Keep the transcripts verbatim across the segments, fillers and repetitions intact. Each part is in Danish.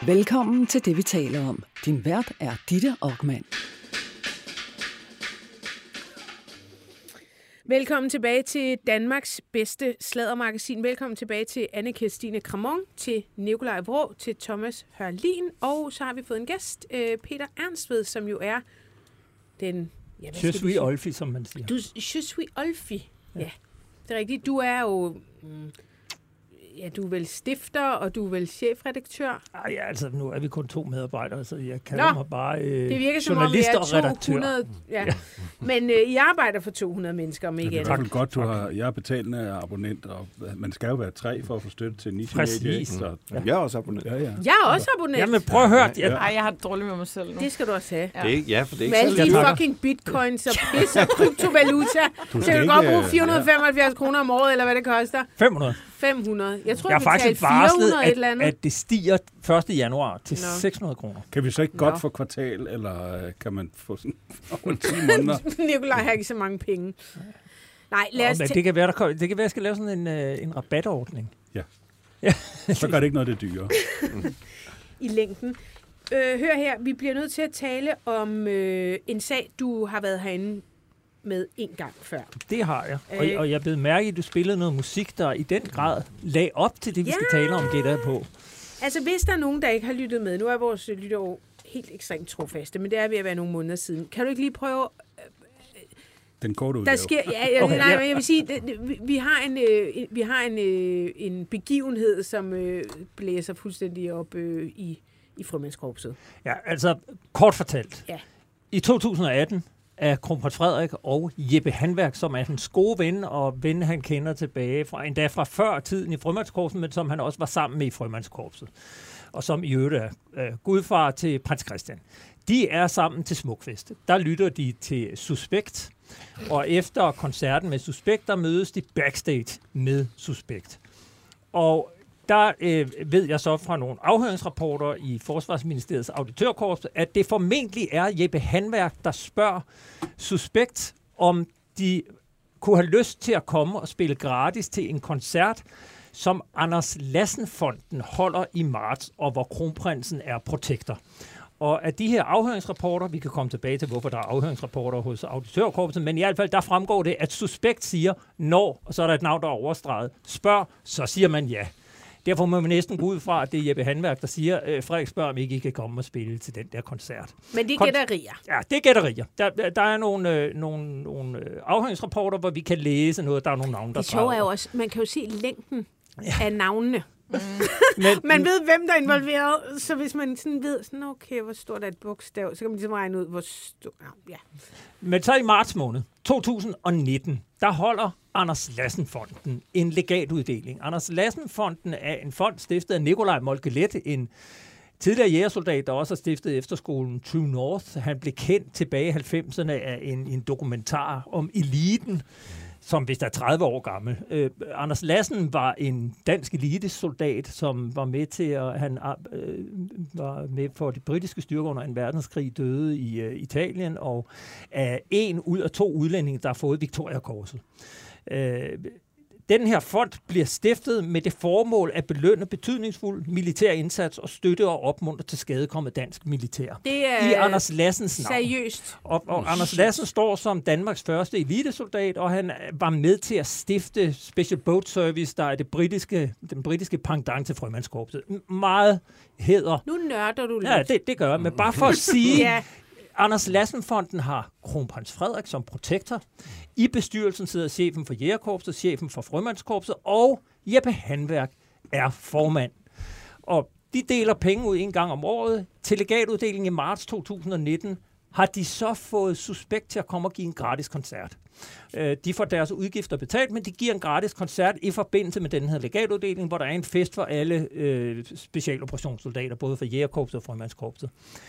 Velkommen til det, vi taler om. Din vært er Ditte Okman. Velkommen tilbage til Danmarks bedste sladdermagasin. Velkommen tilbage til Anne-Kirstine Kramon, til Nikolaj Vrå, til Thomas Hørlin. Og så har vi fået en gæst, Peter Ernstved, som jo er den... Ja, je suis Olfi, som man siger. Du, je suis Olfi, ja. ja. Det er rigtigt. Du er jo... Mm, ja, du er vel stifter, og du er vel chefredaktør? Ej, ja, altså nu er vi kun to medarbejdere, så jeg kalder Nå, mig bare øh, det virker, journalist som om, og redaktør. to hundrede, ja. Ja. Men øh, I arbejder for to hundrede mennesker, om ikke andet. Det er godt, du har... Jeg er betalende abonnent, og man skal jo være tre for at få støtte til niche media. Så, ja. Jeg er også abonnent. Ja, ja. Jeg er også abonnent. Jamen, prøv at høre. Ja, ja. Ej, jeg har det dårligt med mig selv nu. Det skal du også have. Ja, det er ikke, ja for det er ikke med alle de fucking bitcoins og pis og kryptovaluta. Du skal godt bruge fire hundrede og femoghalvfjerds kroner om året, eller hvad det koster. fem hundrede. fem hundrede. Jeg tror, jeg har faktisk varslet, et eller andet. At, at det stiger første januar til Nå. seks hundrede kroner. Kan vi så ikke Nå. godt få kvartal, eller kan man få sådan over ti måneder? Nikolaj har ikke så mange penge. Nej, lad os Nå, det kan være, der kan, det kan være, at jeg skal lave sådan en, uh, en rabatordning. Ja. ja. Så gør det ikke noget, det er dyre. I længden. Øh, hør her, vi bliver nødt til at tale om øh, en sag, du har været herinde med en gang før. Det har jeg. Og, øh, og jeg blev mærke, at du spillede noget musik, der i den grad lag op til det, vi ja. skal tale om, gætter på. Altså, hvis der er nogen, der ikke har lyttet med, nu er vores lytterår helt ekstremt trofaste, men det er ved at være nogle måneder siden. Kan du ikke lige prøve... Øh, den korte udgave. Der sker, ja, jeg, okay, nej, ja. jeg vil sige, det, vi, vi har en, øh, vi har en, øh, en begivenhed, som øh, blæser fuldstændig op øh, i, i Frømandskorpset. Ja, altså, kort fortalt. Ja. I to tusind og atten af kronprins Frederik og Jeppe Handværk, som er hans gode ven, og ven, han kender tilbage fra, endda fra før tiden i Frømandskorpset, men som han også var sammen med i Frømandskorpset, og som i øvrigt er øh, gudfar til prins Christian. De er sammen til Smukfest. Der lytter de til Suspekt, og efter koncerten med Suspekt, der mødes de backstage med Suspekt. Og der øh, ved jeg så fra nogle afhøringsrapporter i Forsvarsministeriets auditørkorps, at det formentlig er Jeppe Handværk, der spørger Suspekt, om de kunne have lyst til at komme og spille gratis til en koncert, som Anders Lassen-fonden holder i marts, og hvor kronprinsen er protektor. Og af de her afhøringsrapporter, vi kan komme tilbage til, hvorfor der er afhøringsrapporter hos auditørkorpset, men i hvert fald, der fremgår det, at Suspekt siger, når, og så er der et navn, der er overstreget, spørg, så siger man ja. Derfor må man næsten gå ud fra, at det er Jeppe Handværk, der siger, øh, Frederik spørger, om ikke I kan komme og spille til den der koncert. Men det er gætterier. Ja, det er gætterier. Der, der er nogle, øh, nogle, nogle afhøringsrapporter, hvor vi kan læse noget, der er nogle navne, der det sjove er jo også, man kan jo se længden ja. af navnene. Mm. Men, man ved, hvem der er involveret, så hvis man sådan ved, sådan, okay, hvor stort er et bogstav, så kan man ligesom regne ud, hvor stort... Ja. Men så i marts måned to tusind og nitten, der holder Anders Lassen-fonden en legatuddeling. Anders Lassen-fonden er en fond stiftet af Nikolaj Moltke-Leth, en tidligere jægersoldat, der også har stiftet efterskolen True North. Han blev kendt tilbage i halvfemserne af en, en dokumentar om eliten, som hvis der er tredive år gammel. Øh, Anders Lassen var en dansk elitesoldat, som var med til at han øh, var med for de britiske styrker under en verdenskrig, døde i øh, Italien, og er en ud af to udlændinge, der har fået Victoria-korset. Øh, Den her fond bliver stiftet med det formål at belønne betydningsfuld militær indsats og støtte og opmuntre til skadekommet dansk militær. Det er i Anders Lassens navn. Seriøst. Og, og Anders Lassen står som Danmarks første elitesoldat, og han var med til at stifte Special Boat Service, der er det britiske, den britiske pendant til Frømandskorpset. Meget hæder. Nu nørder du lidt. Ja, det, det gør jeg, men bare for at sige... ja. Anders Lassen-fonden har kronprins Frederik som protektor. I bestyrelsen sidder chefen for Jægerkorpset, chefen for Frømandskorpset, og Jeppe Handværk er formand. Og de deler penge ud en gang om året. Til legatuddelingen i marts to tusind og nitten har de så fået Suspekt til at komme og give en gratis koncert. De får deres udgifter betalt, men de giver en gratis koncert i forbindelse med den her legatuddeling, hvor der er en fest for alle øh, specialoperationssoldater, både for Jægerkorpset og Frømandskorpset.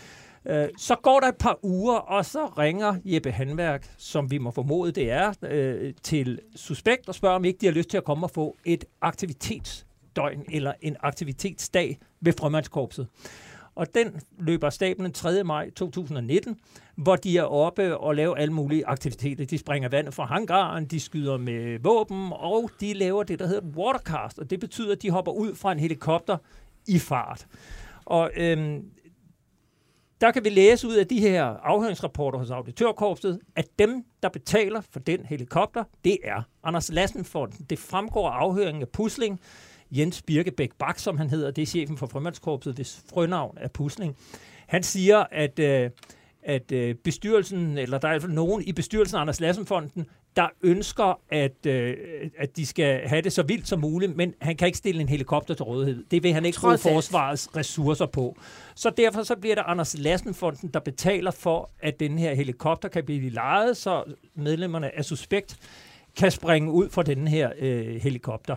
Så går der et par uger, og så ringer Jeppe Handværk, som vi må formode det er, øh, til Suspekt og spørger, om ikke de har lyst til at komme og få et aktivitetsdøgn eller en aktivitetsdag ved Frømandskorpset. Og den løber staben den tredje maj to tusind og nitten, hvor de er oppe og laver alle mulige aktiviteter. De springer vandet fra hangaren, de skyder med våben, og de laver det, der hedder watercast, og det betyder, at de hopper ud fra en helikopter i fart. Og øhm, der kan vi læse ud af de her afhøringsrapporter hos Auditørkorpset, at dem, der betaler for den helikopter, det er Anders Lassen-fonden. Det fremgår af afhøringen af Pusling. Jens Birkebæk Bak, som han hedder, det er chefen for Frømandskorpset, hvis frønavn er Pusling. Han siger, at, øh, at øh, bestyrelsen, eller der er i hvert fald nogen i bestyrelsen af Anders Lassen-fonden, der ønsker, at, øh, at de skal have det så vildt som muligt, men han kan ikke stille en helikopter til rådighed. Det vil han ikke bruge forsvarets ressourcer på. Så derfor så bliver det Anders Lassen-fonden, der betaler for, at den her helikopter kan blive lejet, så medlemmerne af Suspekt kan springe ud fra den her øh, helikopter.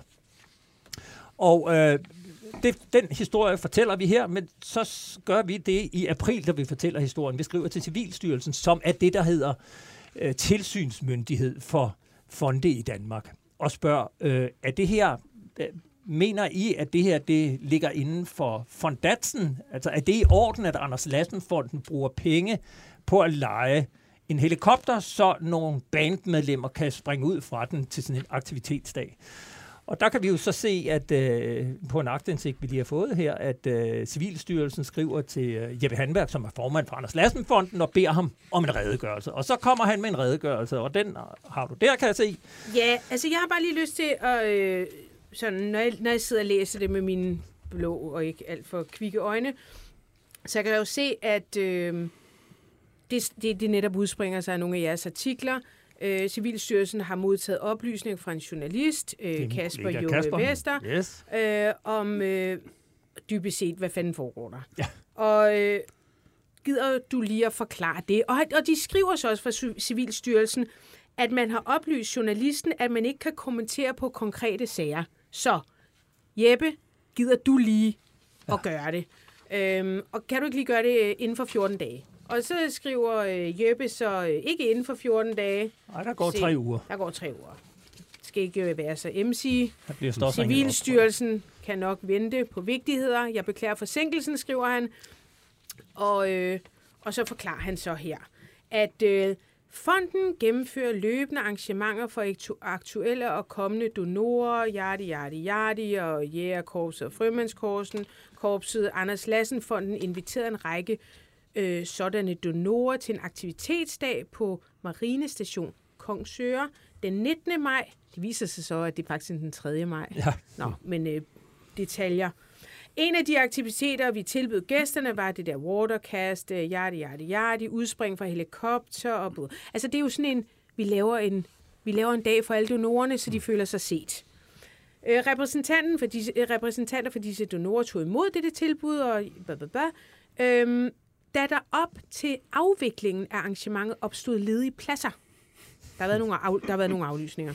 Og øh, det, den historie fortæller vi her, men så gør vi det i april, da vi fortæller historien. Vi skriver til Civilstyrelsen, som er det, der hedder øh, tilsynsmyndighed for fonde i Danmark, og spørger, øh, er det her, øh, mener I, at det her det ligger inden for fondatsen? Altså er det i orden, at Anders Lassen-fonden bruger penge på at leje en helikopter, så nogle bandmedlemmer kan springe ud fra den til sådan en aktivitetsdag? Og der kan vi jo så se, at øh, på en aktindsigt, vi lige har fået her, at øh, Civilstyrelsen skriver til øh, Jeppe Handberg, som er formand for Anders Lassen-fonden, og beder ham om en redegørelse. Og så kommer han med en redegørelse, og den har du der, kan jeg se. Ja, altså jeg har bare lige lyst til at, øh, sådan, når, jeg, når jeg sidder og læser det med mine blå og ikke alt for kvikke øjne, så kan jeg jo se, at øh, det, det, det netop udspringer sig af nogle af jeres artikler. Øh, Civilstyrelsen har modtaget oplysninger fra en journalist, øh, Kasper Jove Vester, yes. øh, om øh, dybest set, hvad fanden foregår der. Ja. Og øh, gider du lige at forklare det? Og, og de skriver så også fra Civilstyrelsen, at man har oplyst journalisten, at man ikke kan kommentere på konkrete sager. Så, Jeppe, gider du lige ja. at gøre det? Øhm, og kan du ikke lige gøre det inden for fjorten dage? Og så skriver øh, Jeppe så øh, ikke inden for fjorten dage. Nej, der går Se, tre uger. Der går tre uger. Det skal ikke øh, være så emsig. Civilstyrelsen Civilstyrelsen kan nok vente på vigtigheder. Jeg beklager forsinkelsen, skriver han. Og, øh, og så forklarer han så her, at øh, fonden gennemfører løbende arrangementer for aktuelle og kommende donorer, Jardi, Jardi, Jardi og Jægerkorpset og Frømandskorpsen. Korpset Anders Lassen-fonden inviterede en række øh, sådanne donorer til en aktivitetsdag på Marinestation Kongsøre den nittende maj. Det viser sig så, at det er faktisk den tredje maj. Ja. Nå, men øh, detaljer. En af de aktiviteter, vi tilbød gæsterne, var det der watercast, Jardi, Jardi, Jardi, udspring fra helikopter og båd. Altså det er jo sådan en, vi laver en, vi laver en dag for alle donorerne, så de føler sig set. Øh, repræsentanten for disse, øh, repræsentanter for disse donorer tog imod dette tilbud, og blablabla. Øhm, da der op til afviklingen af arrangementet opstod ledige pladser, der har været nogle, af, der har været nogle aflysninger,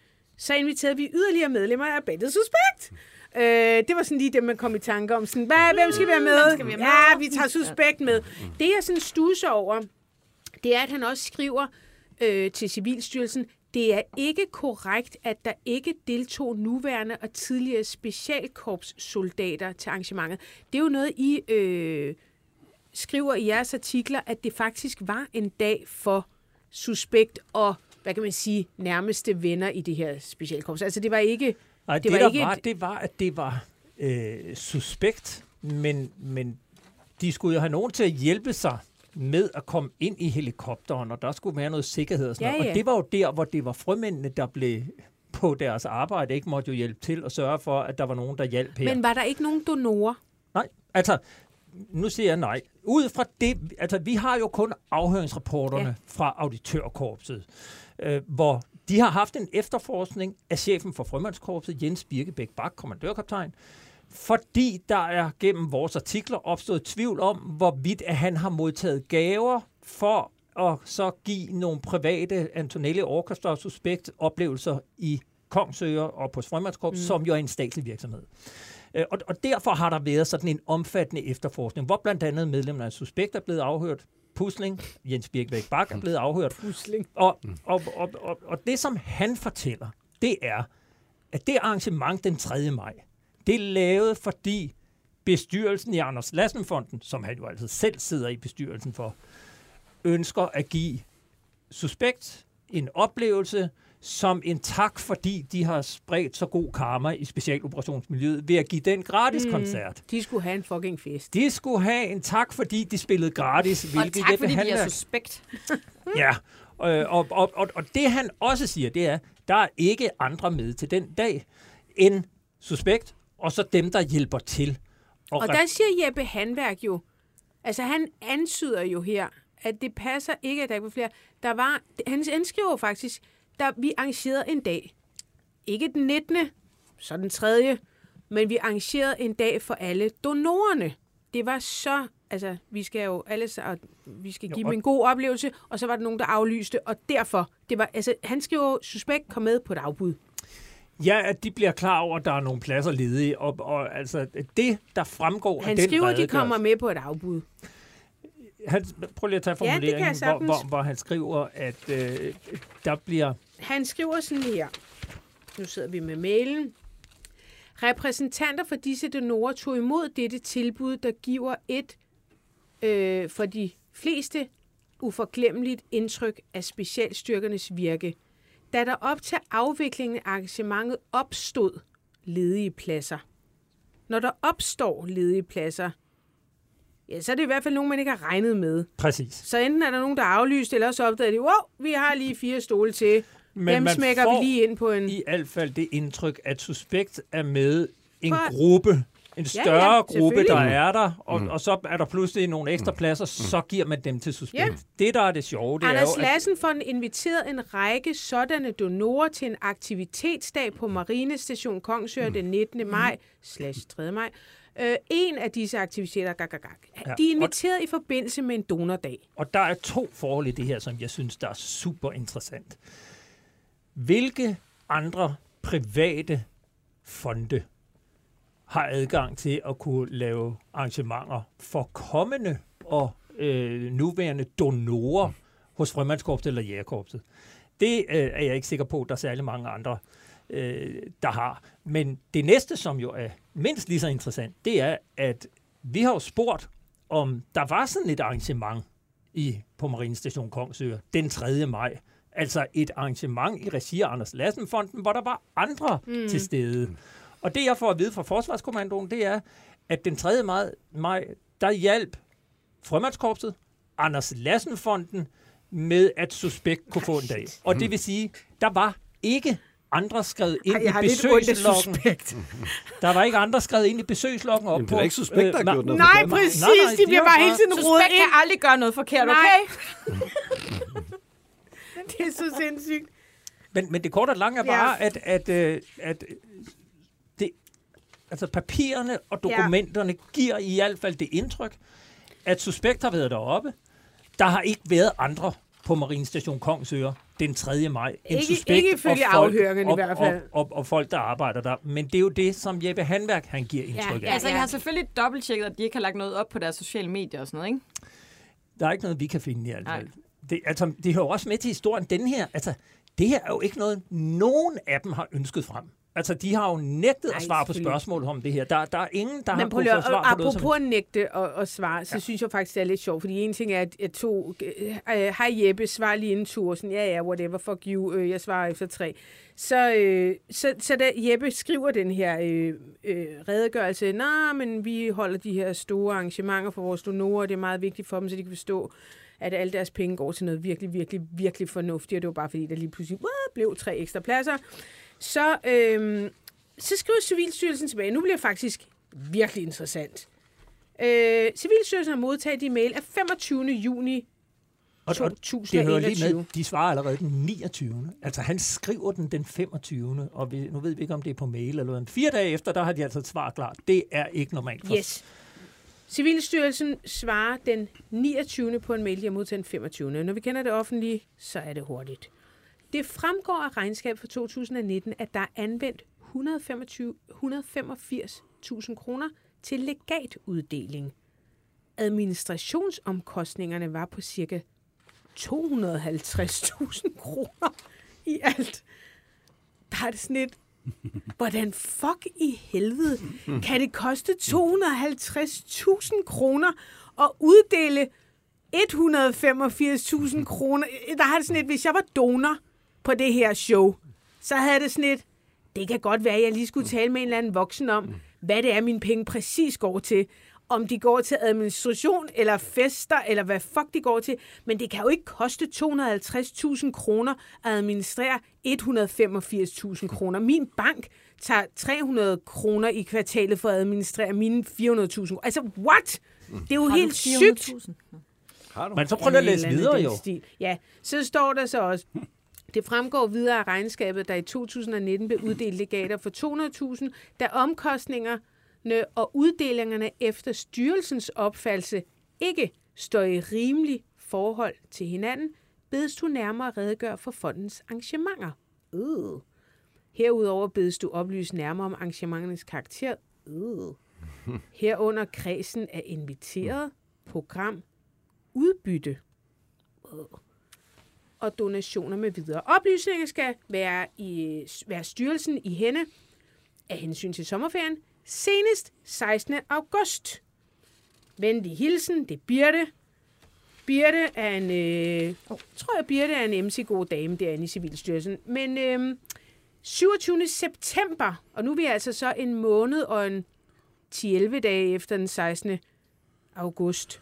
så inviterede vi yderligere medlemmer af bandet Suspekt. Øh, det var sådan lige det, man kom i tanke om. Sådan, hvad, hvem skal være med? Skal vi med? Ja, vi tager Suspekt med. Det, jeg sådan stusser over, det er, at han også skriver øh, til Civilstyrelsen, det er ikke korrekt, at der ikke deltog nuværende og tidligere specialkorpssoldater til arrangementet. Det er jo noget, I øh, skriver i jeres artikler, at det faktisk var en dag for Suspekt og, hvad kan man sige, nærmeste venner i det her specialkorps. Altså, det var ikke... Nej, det, det, var der ikke var, et... det var, at det var øh, Suspekt, men, men de skulle jo have nogen til at hjælpe sig med at komme ind i helikopteren, og der skulle være noget sikkerhed og sådan ja, noget. ja. Og det var jo der, hvor det var frømændene, der blev på deres arbejde, ikke måtte jo hjælpe til og sørge for, at der var nogen, der hjalp her. Men var der ikke nogen donorer? Nej, altså, nu siger jeg nej. Ud fra det, altså vi har jo kun afhøringsrapporterne ja. fra Auditørkorpset, øh, hvor de har haft en efterforskning af chefen for Frømandskorpset, Jens Birkebæk Bak, kommandørkaptajn, fordi der er gennem vores artikler opstået tvivl om, hvorvidt at han har modtaget gaver for at så give nogle private Antonelli Orchestra Suspekt oplevelser i Kongsøre og på Frømandskorpset, mm. som jo er en statslig virksomhed. Og, og derfor har der været sådan en omfattende efterforskning, hvor blandt andet medlemmerne af Suspekt er blevet afhørt, Pusling, Jens Birkebæk Bak er blevet afhørt. Pusling. Og, og, og, og, og det, som han fortæller, det er, at det arrangement den tredje maj, det er lavet, fordi bestyrelsen i Anders Lassen-fonden, som han jo altså selv sidder i bestyrelsen for, ønsker at give Suspekt en oplevelse, som en tak, fordi de har spredt så god karma i specialoperationsmiljøet ved at give den gratis mm. koncert. De skulle have en fucking fest. De skulle have en tak, fordi de spillede gratis. Og tak, Jeppe fordi Handværk. De er suspekt. Ja, og, og, og, og, og det han også siger, det er, der er ikke andre med til den dag end Suspekt, og så dem, der hjælper til. Og, og der siger Jeppe Handværk jo, altså han antyder jo her, at det passer ikke, at der ikke var flere. Der var, han indskriver faktisk, der vi arrangerede en dag. Ikke den nittende, så den tredje, men vi arrangerede en dag for alle donorerne. Det var så, altså vi skal jo alle, vi skal give jo, dem en god oplevelse, og så var der nogen, der aflyste, og derfor, det var, altså han skriver, Suspekt kom med på et afbud. Ja, at de bliver klar over, at der er nogle pladser ledige, og, og altså det, der fremgår han af den skriver, at de kommer med på et afbud. Han, prøv lige at tage formuleringen, ja, hvor, hvor, hvor han skriver, at øh, der bliver... Han skriver sådan her. Nu sidder vi med mailen. Repræsentanter for disse donorer tog imod dette tilbud, der giver et øh, for de fleste uforglemmeligt indtryk af specialstyrkernes virke. Da der op til afviklingen af arrangementet opstod ledige pladser. Når der opstår ledige pladser, ja, så er det i hvert fald nogen, man ikke har regnet med. Præcis. Så enten er der nogen, der er aflyst, eller så opdager de, wow, vi har lige fire stole til. Men dem smækker vi lige ind på en... i hvert fald det indtryk, at Suspekt er med en for... gruppe, en større ja, ja, gruppe, der er der, og, mm. og så er der pludselig nogle ekstra pladser, mm. så giver man dem til Suspekt. Ja. Det, der er det sjove, det Anders er jo... Lassen får inviteret en række sådanne donorer til en aktivitetsdag på Marinestation Kongsør mm. den nittende maj, slash tredje maj. Øh, en af disse aktiviteter, gak, gak, gak. Ja. De er inviteret og, i forbindelse med en donordag. Og der er to forhold i det her, som jeg synes, der er super interessant. Hvilke andre private fonde har adgang til at kunne lave arrangementer for kommende og øh, nuværende donorer hos Frømandskorpset eller Jægerkorpset? Det øh, er jeg ikke sikker på, at der er særlig mange andre, øh, der har. Men det næste, som jo er mindst lige så interessant, det er, at vi har jo spurgt, om der var sådan et arrangement i, på Marinestation Kongsør den tredje maj. Altså et arrangement i regi af Anders Lassen-fonden, hvor der var andre mm. til stede. Og det, jeg får at vide fra Forsvarskommandoen, det er, at den tredje maj, der hjalp Frømandskorpset, Anders Lassen-fonden, med at Suspekt kunne få en dag. Og det vil sige, der var ikke andre skrevet ind Ej, i besøgsloggen. Der var ikke andre skrevet ind i besøgsloggen op på... Det er ikke Suspekt, der har gjort noget Nej, præcis. Nej, nej, de bliver bare hele tiden rodet ind. Suspekt kan aldrig gøre noget forkert, nej. Okay? Det er så sindssygt. Men, men det korte og lange er bare, ja. at, at, at, at det, altså papirerne og dokumenterne ja. giver i hvert fald det indtryk, at Suspekt har været deroppe. Der har ikke været andre på Marinestation Kongsør den tredje maj. Ikke, Suspekt ikke ifølge afhøringerne i hvert fald. Og, og, og, og folk, der arbejder der. Men det er jo det, som Jeppe Handværk, han giver indtryk ja, af. Ja, altså, jeg har selvfølgelig dobbelttjekket, at de ikke har lagt noget op på deres sociale medier og sådan noget, ikke? Der er ikke noget, vi kan finde i alt fald. Det, altså, det hører også med til historien. Den her, altså, det her er jo ikke noget, nogen af dem har ønsket frem. Altså, de har jo nægtet Ej, at svare på spørgsmål om det her. Der, der er ingen, der Men har kunnet få svar på noget. Apropos at nægte at, at svare, så ja. synes jeg faktisk, det er lidt sjovt. Fordi en ting er, at jeg tog, hej Jeppe, svar lige inden tur. Sådan, ja, ja, whatever, fuck you, jeg svarer efter tre. Så, øh, så, så da Jeppe skriver den her øh, øh, redegørelse, nej, men vi holder de her store arrangementer for vores donorer, det er meget vigtigt for dem, så de kan forstå, at alle deres penge går til noget virkelig, virkelig, virkelig fornuftigt, og det var bare fordi, der lige pludselig uh, blev tre ekstra pladser. Så, øhm, så skriver Civilstyrelsen tilbage. Nu bliver det faktisk virkelig interessant. Øh, Civilstyrelsen har modtaget de mail af femogtyvende juni to tusind og enogtyve. Det lige med, de svarer allerede den niogtyvende Altså han skriver den den femogtyvende Og vi, nu ved vi ikke, om det er på mail eller noget. Fire dage efter, der har de altså et svar klart. Det er ikke normalt for yes. Civilstyrelsen svarer den niogtyvende på en mail, de har modtaget den femogtyvende Når vi kender det offentlige, så er det hurtigt. Det fremgår af regnskab for to tusind og nitten at der er anvendt et hundrede og femogfirs tusind kroner til legatuddeling. Administrationsomkostningerne var på cirka to hundrede og halvtreds tusind kroner i alt. Der er det sådan et, hvordan fuck i helvede kan det koste to hundrede og halvtreds tusind kroner at uddele et hundrede og femogfirs tusind kroner? Der har det sådan et, hvis jeg var donor, på det her show, så havde det sådan et, det kan godt være, at jeg lige skulle tale med en eller anden voksen om, hvad det er, mine penge præcis går til. Om de går til administration, eller fester, eller hvad fuck de går til. Men det kan jo ikke koste to hundrede og halvtreds tusind kroner at administrere et hundrede og femogfirs tusind kroner. Min bank tager tre hundrede kroner i kvartalet for at administrere mine fire hundrede tusind. Altså, what? Det er jo Har helt sygt. Men så prøv at læse videre, jo. Stil. Ja, så står der så også, det fremgår videre af regnskabet, der i to tusind og nitten blev uddelt legater for to hundrede tusind, da omkostninger og uddelingerne efter styrelsens opfattelse ikke står i rimelig forhold til hinanden, bedes du nærmere redegøre for fondens arrangementer. Øh. Herudover bedes du oplyse nærmere om arrangementernes karakter. Øh. Herunder kredsen af inviteret, program, udbytte øh. og donationer med videre. Oplysninger skal være, i, være styrelsen i hænde af hensyn til sommerferien, senest sekstende august. Venlig hilsen, det er Birte. Birte er en, øh, oh, tror jeg, Birte er en M C-god dame derinde i Civilstyrelsen. Men øh, syvogtyvende september, og nu er vi altså så en måned og en ti til elleve dage efter den sekstende august.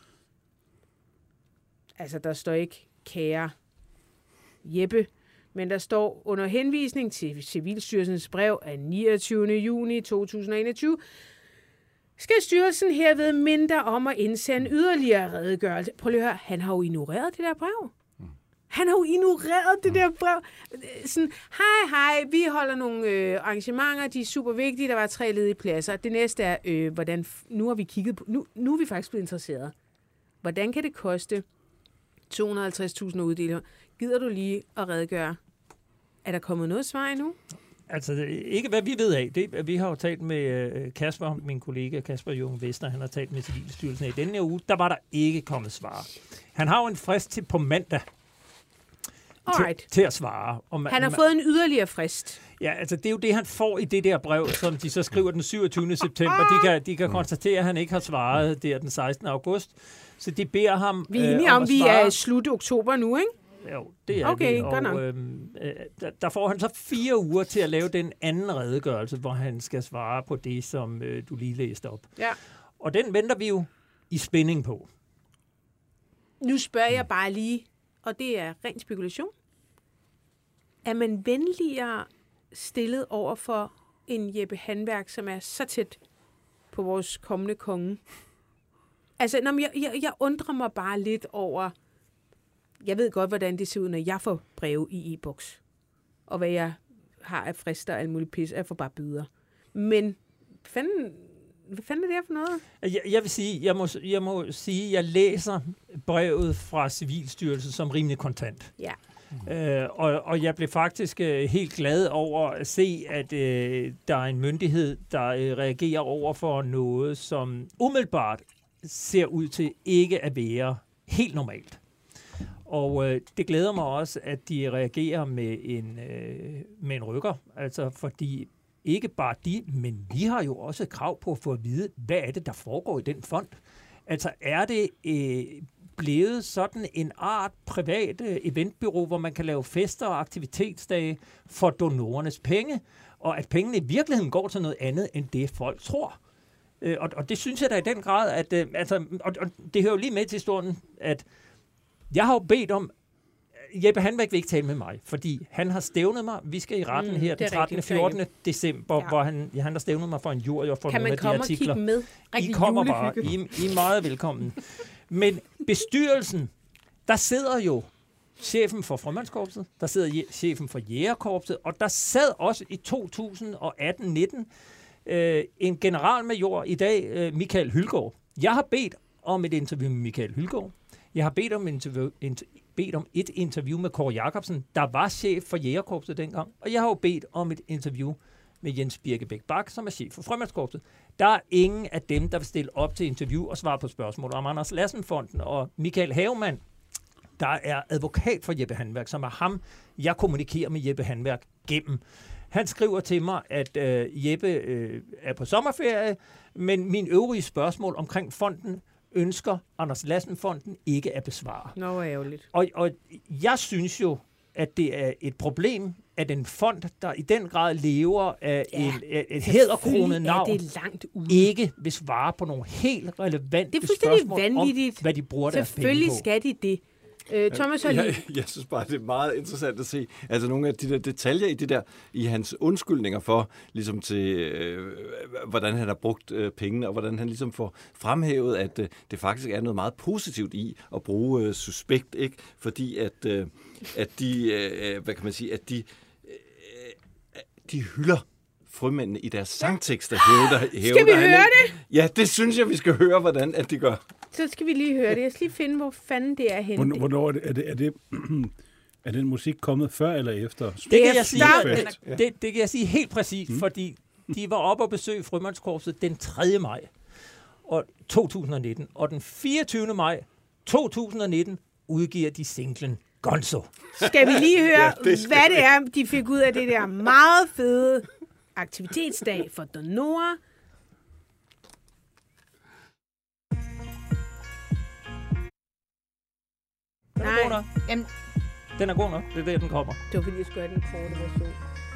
Altså, der står ikke kære Jeppe, men der står under henvisning til Civilstyrelsens brev af niogtyvende juni to tusind og enogtyve, skal styrelsen herved minde om at indsende yderligere redegørelse. Prøv lige at høre, han har jo ignoreret det der brev. Han har jo ignoreret det der brev. Sådan, hej, hej, vi holder nogle øh, arrangementer, de er super vigtige, der var tre ledige pladser. Det næste er, øh, hvordan, nu har vi kigget på, nu, nu er vi faktisk blevet interesseret. Hvordan kan det koste to hundrede og halvtreds tusind uddelinger? Gider du lige at redegøre? Er der kommet noget svar endnu? Altså, ikke hvad vi ved af. Det, vi har jo talt med Kasper, min kollega Kasper Jung Vester, han har talt med Civilstyrelsen i denne uge. Der var der ikke kommet svar. Han har jo en frist til på mandag til, til at svare. Og man, han har man, fået en yderligere frist. Ja, altså det er jo det, han får i det der brev, som de så skriver den syvogtyvende september. De kan, de kan konstatere, at han ikke har svaret der den sekstende august. Så de beder ham Vi er enige øh, om, om vi er i slut oktober nu, ikke? Jo, det er okay, det. Og øh, der, der får han så fire uger til at lave den anden redegørelse, hvor han skal svare på det, som øh, du lige læste op. Ja. Og den venter vi jo i spænding på. Nu spørger jeg bare lige, og det er ren spekulation. Er man venligere stillet over for en Jeppe Handværk, som er så tæt på vores kommende konge? Altså, når jeg, jeg, jeg undrer mig bare lidt over... Jeg ved godt, hvordan det ser ud, når jeg får breve i e-boks. Og hvad jeg har af frister og alt muligt pis. Jeg får bare byder. Men fanden, hvad fanden er det her for noget? Jeg, jeg vil sige, jeg må, jeg må sige, jeg læser brevet fra Civilstyrelsen som rimelig kontant. Ja. Øh, og, og jeg blev faktisk øh, helt glad over at se, at øh, der er en myndighed, der øh, reagerer over for noget, som umiddelbart ser ud til ikke at være helt normalt. Og øh, det glæder mig også, at de reagerer med en, øh, med en rykker. Altså fordi ikke bare de, men vi har jo også et krav på at få at vide, hvad er det, der foregår i den fond. Altså er det øh, blevet sådan en art privat øh, eventbureau, hvor man kan lave fester og aktivitetsdage for donorernes penge, og at pengene i virkeligheden går til noget andet, end det folk tror. Øh, og, og det synes jeg da i den grad, at øh, altså, og, og det hører jo lige med til historien, at jeg har jo bedt om, Jeppe Handværk vil ikke tale med mig, fordi han har stævnet mig. Vi skal i retten mm, her den trettende fjortende december, ja. hvor han, ja, han har stævnet mig for en jury og for nogle af de artikler. Kan man komme og kigge med? I kommer bare. I, I er meget velkommen. Men bestyrelsen, der sidder jo chefen for Frømandskorpset, der sidder je- chefen for Jægerkorpset, og der sad også i to tusind og atten nitten øh, en generalmajor i dag, øh, Michael Hylgaard. Jeg har bedt om et interview med Michael Hylgaard. Jeg har bedt om, interview, inter, bedt om et interview med Kåre Jacobsen, der var chef for Jægerkorpset dengang. Og jeg har jo bedt om et interview med Jens Birkebæk Bak, som er chef for Frømandskorpset. Der er ingen af dem, der vil stille op til interview og svare på spørgsmål om Anders Lassen-fonden og Michael Havemann, der er advokat for Jeppe Handværk, som er ham, jeg kommunikerer med Jeppe Handværk gennem. Han skriver til mig, at øh, Jeppe øh, er på sommerferie, men mine øvrige spørgsmål omkring fonden ønsker Anders Lassen-fonden ikke at besvare. Nå, ærgerligt. Og, og jeg synes jo, at det er et problem, at en fond, der i den grad lever af ja, en, et, et hæderkronet navn, det langt ude. ikke vil svare på nogle helt relevante det er spørgsmål vanvittigt. om, hvad de bruger deres penge på. Selvfølgelig skal de det. Øh, Thomas Hørlin. Jeg, jeg synes bare, det er meget interessant at se. Altså nogle af de der detaljer i det der, i hans undskyldninger for, ligesom til, øh, hvordan han har brugt øh, pengene, og hvordan han ligesom får fremhævet, at øh, det faktisk er noget meget positivt i at bruge øh, suspekt, ikke? Fordi at, øh, at de, øh, hvad kan man sige, at de, øh, de hylder frømændene i deres sangtekster. Hævder, hævder skal vi han, høre det? Ja, det synes jeg, vi skal høre, hvordan at de gør. Så skal vi lige høre det. Jeg skal lige finde, hvor fanden det er henne. Hvornår er det? Er, det, er, det, er den musik kommet før eller efter? Det kan, jeg sige, det, det kan jeg sige helt præcist, mm. fordi de var oppe og besøge Frømandskorpset den tredje maj to tusind nitten, og den fireogtyvende maj to tusind nitten udgiver de singlen Gonzo. Skal vi lige høre, ja, det hvad vi. det er, de fik ud af det der meget fede aktivitetsdag for Donora. Den er god nok. Jamen. Den er god nok. Det er der, den kommer. Det var fordi, jeg skulle have den korte version.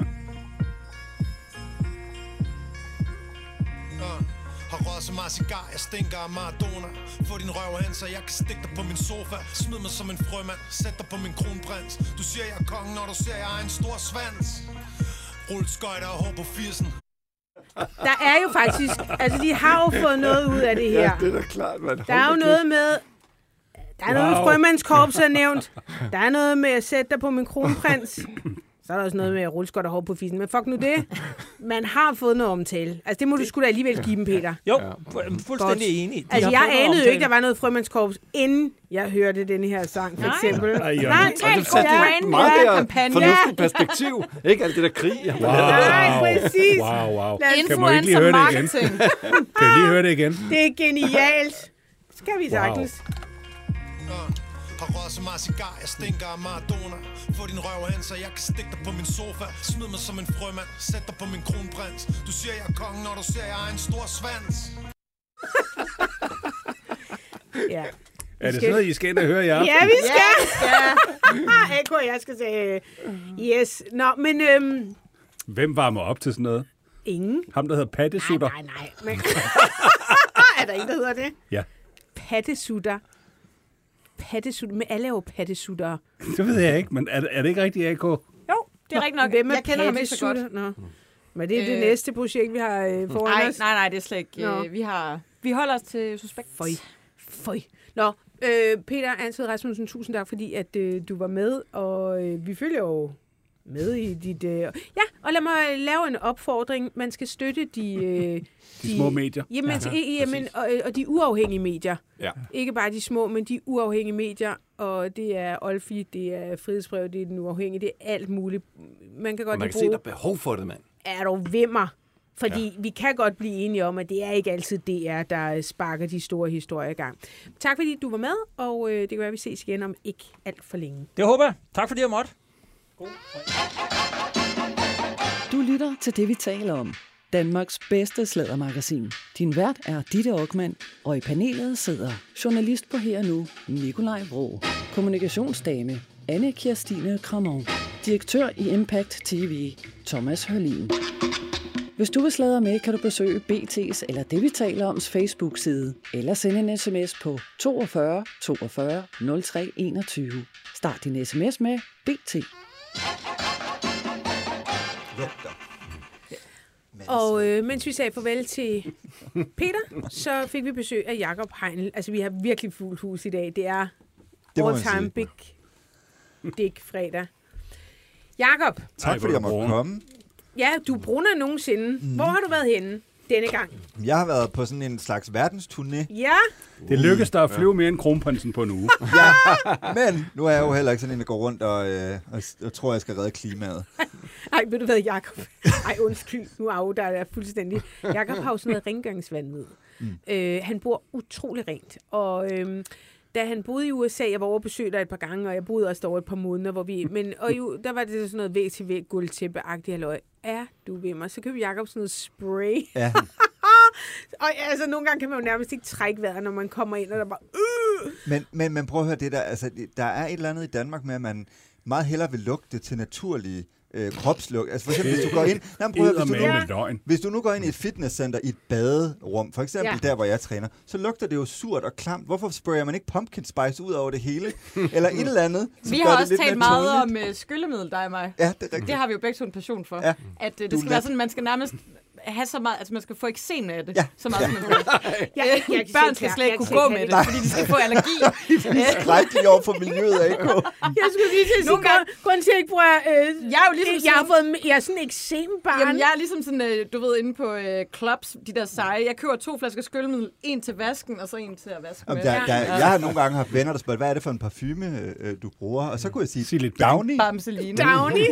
Har røget så meget cigar, jeg stinker af Maradona. Få din røv hen, så jeg kan stikke dig på min sofa. Smid mig som en frømand, sæt dig på min kronprins. Du siger, jeg er kongen, når du ser, jeg er en stor svans. Rulle skøjter og hår på firsen. Der er jo faktisk, altså de har jo fået noget ud af det her. Ja, det er da klart, man. Der er jo noget med, der er wow. noget med Frømandskorpset er nævnt. Der er noget med at sætte dig på min kronprins. Så er der også noget med at rulle skøjter og hår på fissen. Men fuck nu det. Man har fået noget omtale. Altså det må du sgu da alligevel give dem, Peter. Jo, fuldstændig enig. De altså jeg anede jo ikke, der var noget Frømandskorps, inden jeg hørte denne her sang, for eksempel. Nej, nej, nej, nej. Du satte det meget mere fornuftigt perspektiv. Ikke alt det der krig. Wow. Nej, præcis. Wow, wow. Kan man ikke lige høre det igen? Kan jeg lige høre det igen? Det er genialt. Skal vi sagtens. Har røget så meget cigar, jeg stinker af Maradona. Få din røv hen, så jeg kan stikke dig på min sofa. Smid mig som en frømand, sæt dig på min kronprins. Du siger, jeg er kongen, når du ser, jeg er en stor svans. Ja. Er det sådan noget, I skal ind og høre jer? Ja, vi skal. Ja. Eko, jeg skal sige yes. Nå, men... Øhm, Hvem varmer op til sådan noget? Ingen. Ham, der hedder Pattesutter? Nej, nej, nej. Men... er der ikke, der hedder det? Ja. Pattesutter. Pattesutter. Men alle er jo pattesutter. Det ved jeg ikke, men er, er det ikke rigtigt, A K? Jo, det er rigtigt nok. Hvem er jeg kender ham ikke så godt. Nå. Men det er øh... det næste projekt, vi har øh, foran nej, os? Nej, nej, det er slet ikke. Øh, vi, har, vi holder os til suspekt. Føj. Føj. Nå, øh, Peter Ansved Rasmussen, tusind tak, fordi at øh, du var med, og øh, vi følger jo med i dit... Øh, ja, og lad mig lave en opfordring. Man skal støtte de... Øh, de, de små medier. Jamen, ja, jamen og, og de uafhængige medier. Ja. Ikke bare de små, men de uafhængige medier, og det er Olfi, det er Frihedsbrev, det er Den Uafhængige, det er alt muligt. Man kan godt og man kan bruge, se, der er behov for det, mand. Er du vimmer? Fordi ja. vi kan godt blive enige om, at det er ikke altid D R, der sparker de store historier i gang. Tak fordi du var med, og øh, det kan være, at vi ses igen om ikke alt for længe. Det håber jeg. Tak fordi jeg måtte. God. Du lytter til det, vi taler om. Danmarks bedste sladdermagasin. Din vært er Ditte Okman, og i panelet sidder journalist på Her Nu, Nikolaj Vrå, kommunikationsdame, Anne Kirstine Kramon, direktør i Impact T V, Thomas Hørlin. Hvis du vil sladre med, kan du besøge B T's eller det, vi taler oms Facebook-side, eller sende en sms på toogfyrre toogfyrre nul tre enogtyve. Start din sms med B T. Og øh, mens vi sagde farvel til Peter, så fik vi besøg af Jakob Heinl. Altså, vi har virkelig fuldt hus i dag. Det er all time big dick fredag. Jakob. Tak fordi jeg måtte komme. Ja, du bruner nogensinde. Mm. Hvor har du været henne denne gang? Jeg har været på sådan en slags verdensturné. Ja. Det lykkedes dig at flyve mere end kronprinsen på en uge. Ja, men nu er jeg jo heller ikke sådan en, der går rundt og, øh, og, og tror, jeg skal redde klimaet. Ej, ved du hvad, Jakob? Ej, undskyld. Nu er der er fuldstændig. Jakob har jo sådan noget rengøringsvandvid. Mm. Øh, han bor utrolig rent, og... Øh, da han boede i U S A, jeg var over besøg der et par gange, og jeg boede også der et par måneder, hvor vi... Men og jo, der var det sådan noget væg til væg guldtæppe-agtigt halløj. Er du ved mig? Så købte Jakob sådan noget spray. Ja. Og altså, nogle gange kan man jo nærmest ikke trække vejret, når man kommer ind, og der bare... Øh! Men, men, men prøv at høre det der. Altså, der er et eller andet i Danmark med, at man... meget hellere vil lugte til naturlige øh, kropslugt. Altså for eksempel, hvis du går ind... Nej, prøv, hvis, du nu, hvis du nu går ind i et fitnesscenter i et baderum, for eksempel ja. der, hvor jeg træner, så lugter det jo surt og klamt. Hvorfor sprayer man ikke pumpkin spice ud over det hele? Eller et eller andet, vi har også talt meget om uh, skyllemiddel, dig og mig. Ja, det er rigtigt. Det har vi jo begge to en passion for. Ja. At uh, det du skal være sådan, man skal nærmest have så meget, altså man skal få eksem af det, ja. så meget som man skal. Ja, jeg, jeg Børn skal slet ikke kunne gå med det, fordi de skal få allergi. Det er skrækkeligt over for miljøet af. Jeg skulle lige til at sige, grund, grund til at jeg ikke bruger... Øh, jeg er jo ligesom jeg har fået, jeg er sådan en eksembarn. Jamen, jeg er ligesom sådan, øh, du ved, inde på øh, clubs, de der seje. Jeg køber to flasker skyllemiddel, en til vasken, og så en til at vaske med. Der, der, jeg har nogle gange haft venner, der spørger, hvad er det for en parfume, øh, du bruger? Og så kunne jeg sige, sige lidt Downy. Bamseline. Downy?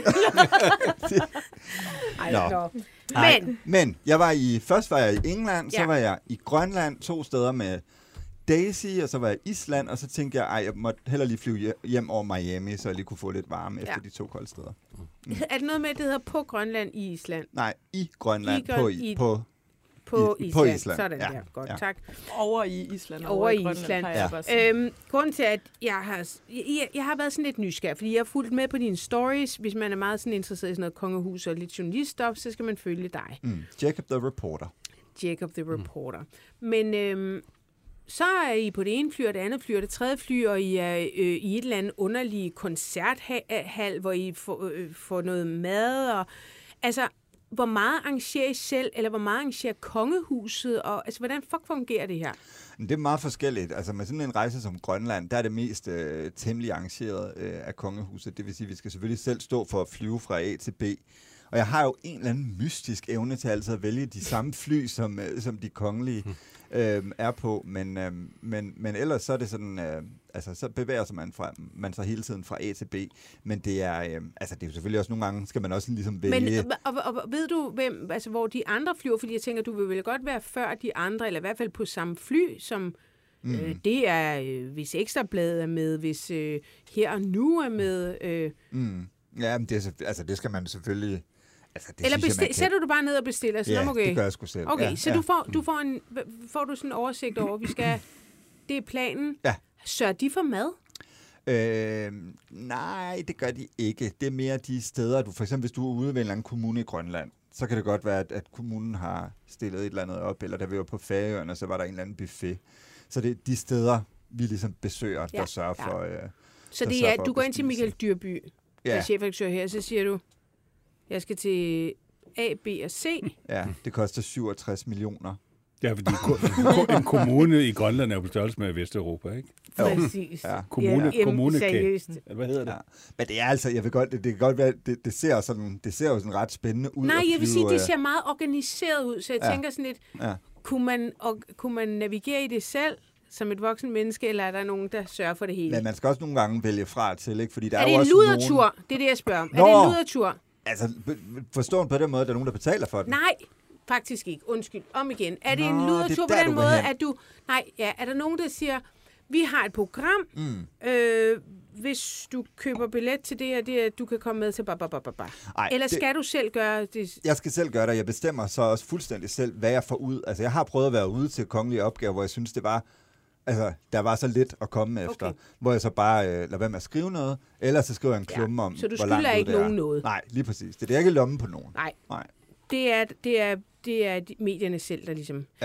Nå. Men. Men jeg var i, først var jeg i England, ja. så var jeg i Grønland, to steder med Daisy, og så var jeg i Island, og så tænkte jeg, ej, jeg måtte heller lige flyve hjem over Miami, så jeg lige kunne få lidt varme ja. efter de to kolde steder. Mm. Er det noget med, at det hedder på Grønland i Island? Nej, i Grønland, I, på, i, på, på, i, Island. på Island. Sådan ja. der, godt, ja. tak. Over i Island. Over, over i Island. Ja. Øhm, grunden til, at jeg har, jeg, jeg har været sådan lidt nysgerrig, fordi jeg har fulgt med på dine stories. Hvis man er meget sådan interesseret i sådan noget kongehus og lidt journaliststof, så skal man følge dig. Mm. Jacob the Reporter. Jacob the Reporter. Mm. Men øhm, så er I på det ene fly, og det andet fly, og det tredje fly, og I er øh, i et eller andet underligt koncerthal, hvor I får, øh, får noget mad. Og, altså, hvor meget arrangerer I selv, eller hvor meget arrangerer kongehuset? Og, altså, hvordan fuck fungerer det her? Det er meget forskelligt. Altså med sådan en rejse som Grønland, der er det mest øh, temmelig arrangeret øh, af kongehuset. Det vil sige, at vi skal selvfølgelig selv stå for at flyve fra A til B. Og jeg har jo en eller anden mystisk evne til altid at vælge de samme fly, som, øh, som de kongelige øh, er på. Men, øh, men, men ellers så er det sådan, øh, altså så bevæger sig man, fra, man sig hele tiden fra A til B. Men det er, øh, altså det er jo selvfølgelig også nogle gange, skal man også ligesom vælge. Men og, og, og ved du, hvem, altså, hvor de andre flyver? Fordi jeg tænker, du vil vel godt være før de andre, eller i hvert fald på samme fly, som mm. øh, det er, øh, hvis Ekstrabladet er med, hvis øh, Her og Nu er med. Øh. Mm. Ja, men det, er, altså, det skal man selvfølgelig... Altså, det Eller bestil- jeg, kan... sætter du bare ned og bestiller? Ja, okay. det gør jeg sgu selv. Okay, ja, så ja. du får, du får, en, får du sådan en oversigt over, vi skal... Det er planen. Ja. Sørger de for mad? Øh, nej, det gør de ikke. Det er mere de steder, du for eksempel hvis du er ude ved en eller anden kommune i Grønland, så kan det godt være, at, at kommunen har stillet et eller andet op, eller da vi var på Færøerne, så var der en eller anden buffet. Så det er de steder, vi ligesom besøger, ja, der sørger ja. for... Øh, så det er, du går ind til Michael Dyrby, ja. der er chefredaktør her, så siger du, jeg skal til A, B og C. Ja, det koster syvogtres millioner. Ja, fordi en kommune i Grønland er på størrelse med Vesteuropa, ikke? Præcis. Ja. Kommune, ja, kommune seriøst. Hvad hedder det? Ja. Men det er altså, jeg vil godt, det, det kan godt være, det, det ser sådan, det ser jo sådan ret spændende ud. Nej, jeg vil sige, det ser meget organiseret ud, så jeg ja. tænker sådan lidt, ja. kunne, man, og, kunne man navigere i det selv som et voksen menneske, eller er der nogen, der sørger for det hele? Men man skal også nogle gange vælge fra til, ikke? Fordi der er, er det jo en også ludertur? nogen... Det er det, jeg spørger om. Nå. Er det en ludertur? Altså, forståen på den måde, at der er nogen, der betaler for den? Nej, faktisk ikke. Undskyld. Om igen. Er det Nå, en ludertur det er der, på den du måde, at du... Nej, ja, er der nogen, der siger, vi har et program, mm. øh, hvis du køber billet til det og det, du kan komme med til bababababa. Eller skal det, du selv gøre det? Jeg skal selv gøre det, jeg bestemmer så også fuldstændig selv, hvad jeg får ud. Altså, jeg har prøvet at være ude til kongelige opgaver, hvor jeg synes, det var... Altså, der var så lidt at komme efter, okay. hvor jeg så bare øh, lader være med at skrive noget, eller så skriver jeg en klumme ja. om, så du hvor langt ikke det er. nogen noget? Nej, lige præcis. Det er ikke lommen på nogen. Nej. Nej. Det er, det er, det er medierne selv, der ligesom... Ja.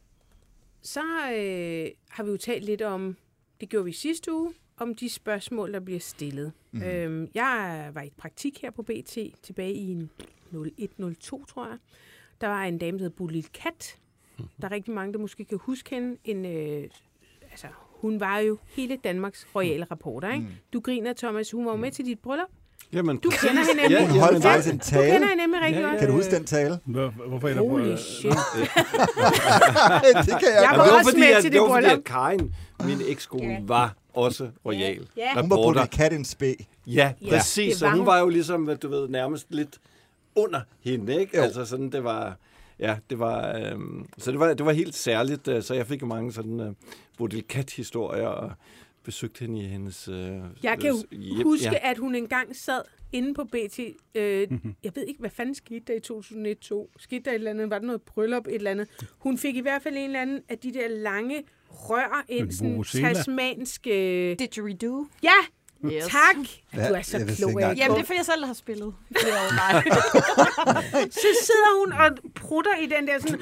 Så øh, har vi jo talt lidt om, det gjorde vi sidste uge, om de spørgsmål, der bliver stillet. Mm. Øhm, jeg var i praktik her på B T tilbage i nul et nul to, tror jeg. Der var en dame, der hed Bodil Kat. Der er rigtig mange, der måske kan huske hende. En, øh, altså, hun var jo hele Danmarks royale reporter, ikke? Mm. Du griner, Thomas. Hun var jo med til dit bryllup. Jamen, du kender hende nemlig. Ja, hun holdt faktisk en tale. Du kender hende nemlig rigtig ja, godt. Ja, kan du huske den tale? Hvor, hvorfor er der Holy shit. det kan jeg. Jeg var, det var også fordi, med at, til det det var fordi, bryllup. at Karin, min ekskone, ja. var også royal. Ja. Hun var Bodil Kat en spæ. Ja, præcis. Ja, så hun, hun var jo ligesom, du ved, nærmest lidt under hende, ikke? Jo. Altså sådan, det var... Ja, det var, øhm, så det var, det var helt særligt, øh, så jeg fik jo mange sådan øh, Bodil Kat-historier og besøgte hende i hendes øh, Jeg kan øh, hjem. huske, ja. at hun engang sad inde på B T. Øh, mm-hmm. Jeg ved ikke, hvad fanden skete der i to tusind et to. Skete der et eller andet? Var der noget bryllup, et eller andet? Hun fik i hvert fald en eller anden af de der lange rør ind, sådan tasmanske... Didgeridoo. Ja, Yes. Tak! Du er så klog. Jamen, det er fordi, jeg selv har spillet. Så sidder hun og prutter i den der sådan...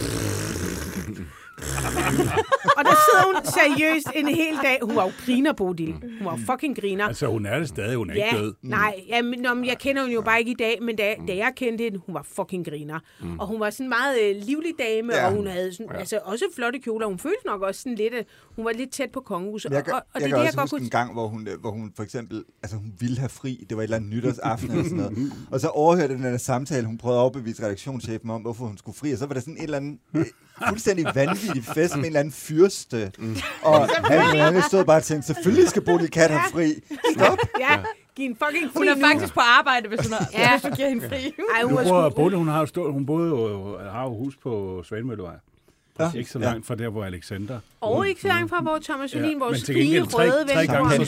Og der sidder hun seriøst en hel dag. Hun var jo griner, Bodil. Hun var fucking griner. Altså, hun er det stadig. Hun er ja, ikke død. Nej, jamen, nå, jeg kender hun jo bare ikke i dag, men da, da jeg kendte hende, hun var fucking griner. Mm. Og hun var sådan en meget øh, livlig dame, ja. Og hun havde sådan, ja. altså, også flotte kjoler. Hun følte nok også sådan lidt, hun var lidt tæt på kongehuset. Jeg kan, og, og jeg det, kan det, også jeg huske godt en gang, hvor hun, hvor hun for eksempel, altså hun ville have fri. Det var et eller andet nytårsaften eller sådan noget. Og så overhørte den der samtale, hun prøvede at overbevise redaktionschefen om, hvorfor hun skulle fri. Og så var der sådan en eller anden øh, fuldstændig vanvittig fest med en eller anden fyrste. Mm. Og han, han stod bare og tænkte, selvfølgelig skal Bodil Kat have fri. Stop. Ja, giv en fucking fri. Hun er nu. Faktisk på arbejde, hvis hun har, ja. Hvis du giver hende fri. Ej, hun, bor, Bodil, hun har jo stået, hun boede jo, har jo hus på Svanemøllevej. Ja. Ikke så langt fra der, hvor Alexander... Og ikke så langt fra, hvor Thomas Jolin, ja, vores frie røde ven. Tre gange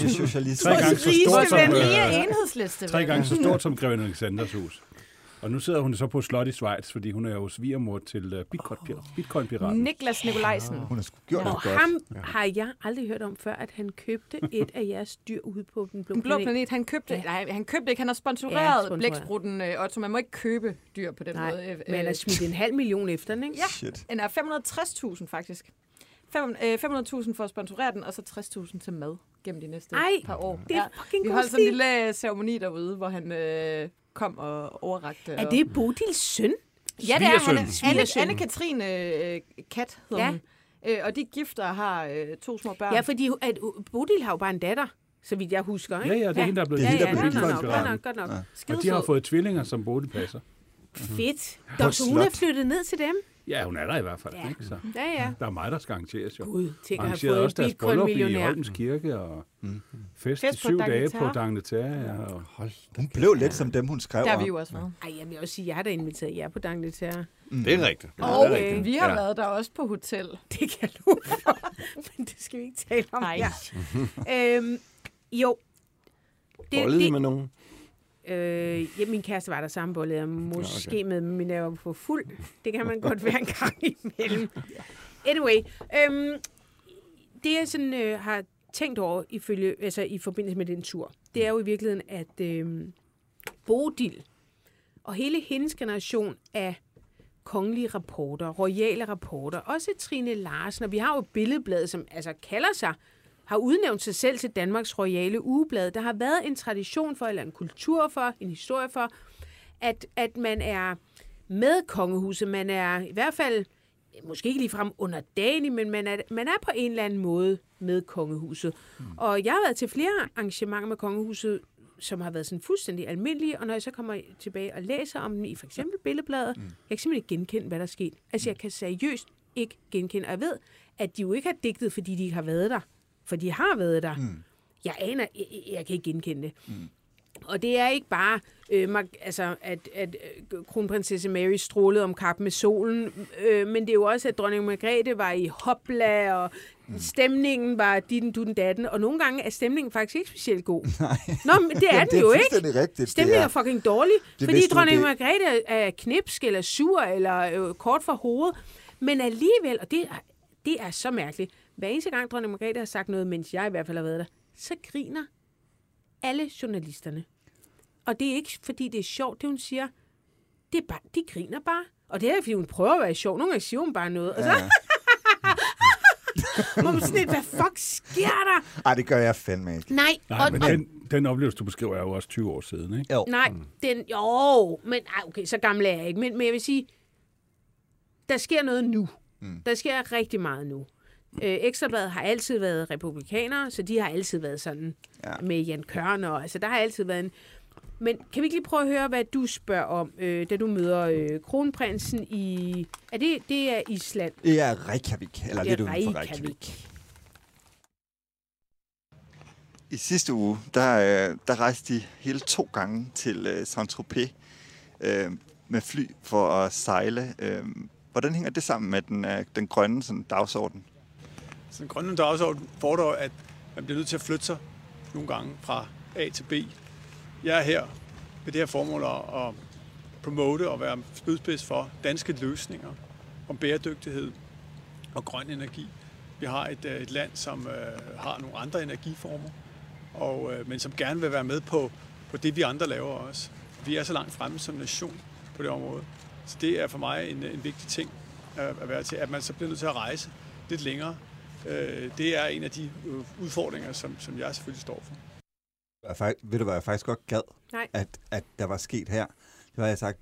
så stort som... Tre gange så stort som Greven Alexanders hus. Og nu sidder hun så på slot i Schweiz, fordi hun er jo svigermor til uh, Bitcoin-piraten. Bitcoin Niklas Nikolajsen. Hun har sgu gjort og det godt. ham har jeg aldrig hørt om før, at han købte et af jeres dyr ude på den blå, den blå planet. planet. Han købte, ja. nej, han købte ikke. Han har sponsoreret ja, blæksprutten Otto. Man må ikke købe dyr på den nej, måde. Men han har smidt en halv million efter den, ikke? Ja, shit. Den er fem hundrede og tres tusind faktisk. fem hundrede tusind for at sponsorere den, og så tres tusind til mad gennem de næste Ej, par år. det er fucking Vi holdt sådan en lille ceremoni derude, hvor han øh, kom og overrakte. Er det Bodils søn? Ja, det er han. Anne-Katrine øh, Kat hedder ja. hun. Øh, og de gifter har øh, to små børn. Ja, fordi at, Bodil har jo bare en datter, så vidt jeg husker. Ikke? Ja, ja, det er ja. hende, der er blevet ja, gift. Ja, ja, godt nok, godt nok, godt nok. Ja. Og de har fået tvillinger, som Bodil passer. Fedt. Ja. Så hun er flyttet ned til dem? Ja, hun er der i hvert fald. Ja, ikke? Så. ja, ja. Der er mig, der skal arrangeres jo. Gud, tænk at have fået også deres bryllup i Holmens Kirke og mm. fest, fest i syv dage på D'Angleterre. Ja, og hold. Hun blev lidt som dem, hun skrev. Der har vi jo også været. Ej, jeg vil også sige, at jeg har da inviteret jer på D'Angleterre. Mm. Det er rigtigt. Og det er rigtigt. Vi har ja. været der også på hotel. Det kan jeg love for. Men det skal vi ikke tale om. Nej. Ja. øhm, jo. Bollede I med nogen? Øh, ja, min kæreste var der samme bolle, måske okay. med, men jeg var på fuld. Det kan man godt være en gang imellem. Anyway, øhm, det jeg sådan øh, har tænkt over ifølge, altså, i forbindelse med den tur, det er jo i virkeligheden, at øh, Bodil og hele hendes generation af kongelige rapporter, royale rapporter, også Trine Larsen, og vi har jo Billedbladet, som altså kalder sig har udnævnt sig selv til Danmarks royale ugeblad. Der har været en tradition for, eller en kultur for, en historie for, at, at man er med kongehuset. Man er i hvert fald, måske ikke ligefrem underdanig, men man er, man er på en eller anden måde med kongehuset. Mm. Og jeg har været til flere arrangementer med kongehuset, som har været sådan fuldstændig almindelige, og når jeg så kommer tilbage og læser om dem i for eksempel Billedbladet, mm. jeg kan simpelthen ikke genkende, hvad der er sket. Altså, jeg kan seriøst ikke genkende, og jeg ved, at de jo ikke har digtet, fordi de ikke har været der. For de har været der. Mm. Jeg aner, jeg, jeg kan ikke genkende det. Mm. Og det er ikke bare, øh, mag, altså, at, at øh, kronprinsesse Mary strålede om kap med solen, øh, men det er jo også, at dronning Margrethe var i hopla, og mm. stemningen var ditten, dutten, datten, og nogle gange er stemningen faktisk ikke specielt god. Nej. Nå, men det er den det er jo ikke. Rigtigt. Stemningen er er fucking dårlig, det fordi dronning Margrethe er knipsk, eller sur, eller øh, kort for hovedet, men alligevel, og det er, det er så mærkeligt, hver eneste gang dronning Margrethe har sagt noget, mens jeg i hvert fald har været der, så griner alle journalisterne. Og det er ikke, fordi det er sjovt, det hun siger. Det er bare, de griner bare. Og det er ikke, fordi hun prøver at være sjov. Nogle gange siger hun bare noget. Og så... Ja. Må man sådan lidt, hvad fuck sker der? Ej, det gør jeg fandme ikke. Nej. Nej, og, men og, den, den oplevelse, du beskriver, er jo også tyve år siden, ikke? Jo. Nej, den... Jo, men... Ej, okay, så gammel er jeg ikke. Men, men jeg vil sige, der sker noget nu. Mm. Der sker rigtig meget nu. Øh, Ekstrabladet har altid været republikanere, så de har altid været sådan ja. med Jan Kørner. Altså, der har altid været en... Men kan vi ikke lige prøve at høre, hvad du spørger om, øh, da du møder øh, kronprinsen i... Er det, det er Island? Det er Reykjavik, eller det er lidt uden for Reykjavik. I sidste uge, der, der rejste de hele to gange til øh, Saint-Tropez øh, med fly for at sejle. Øh, hvordan hænger det sammen med den, øh, den grønne sådan, dagsorden? Så den grønne dagsorden fordrer, at man bliver nødt til at flytte sig nogle gange fra A til B. Jeg er her med det her formål at promote og være spydspids for danske løsninger om bæredygtighed og grøn energi. Vi har et, et land, som øh, har nogle andre energiformer, og, øh, men som gerne vil være med på, på det, vi andre laver også. Vi er så langt fremme som nation på det område. Så det er for mig en, en vigtig ting at, at være til, at man så bliver nødt til at rejse lidt længere. Øh, det er en af de udfordringer, som, som jeg selvfølgelig står for. Jeg faktisk, ved du hvad, jeg faktisk godt gad, at, at der var sket her. Det var, jeg sagt,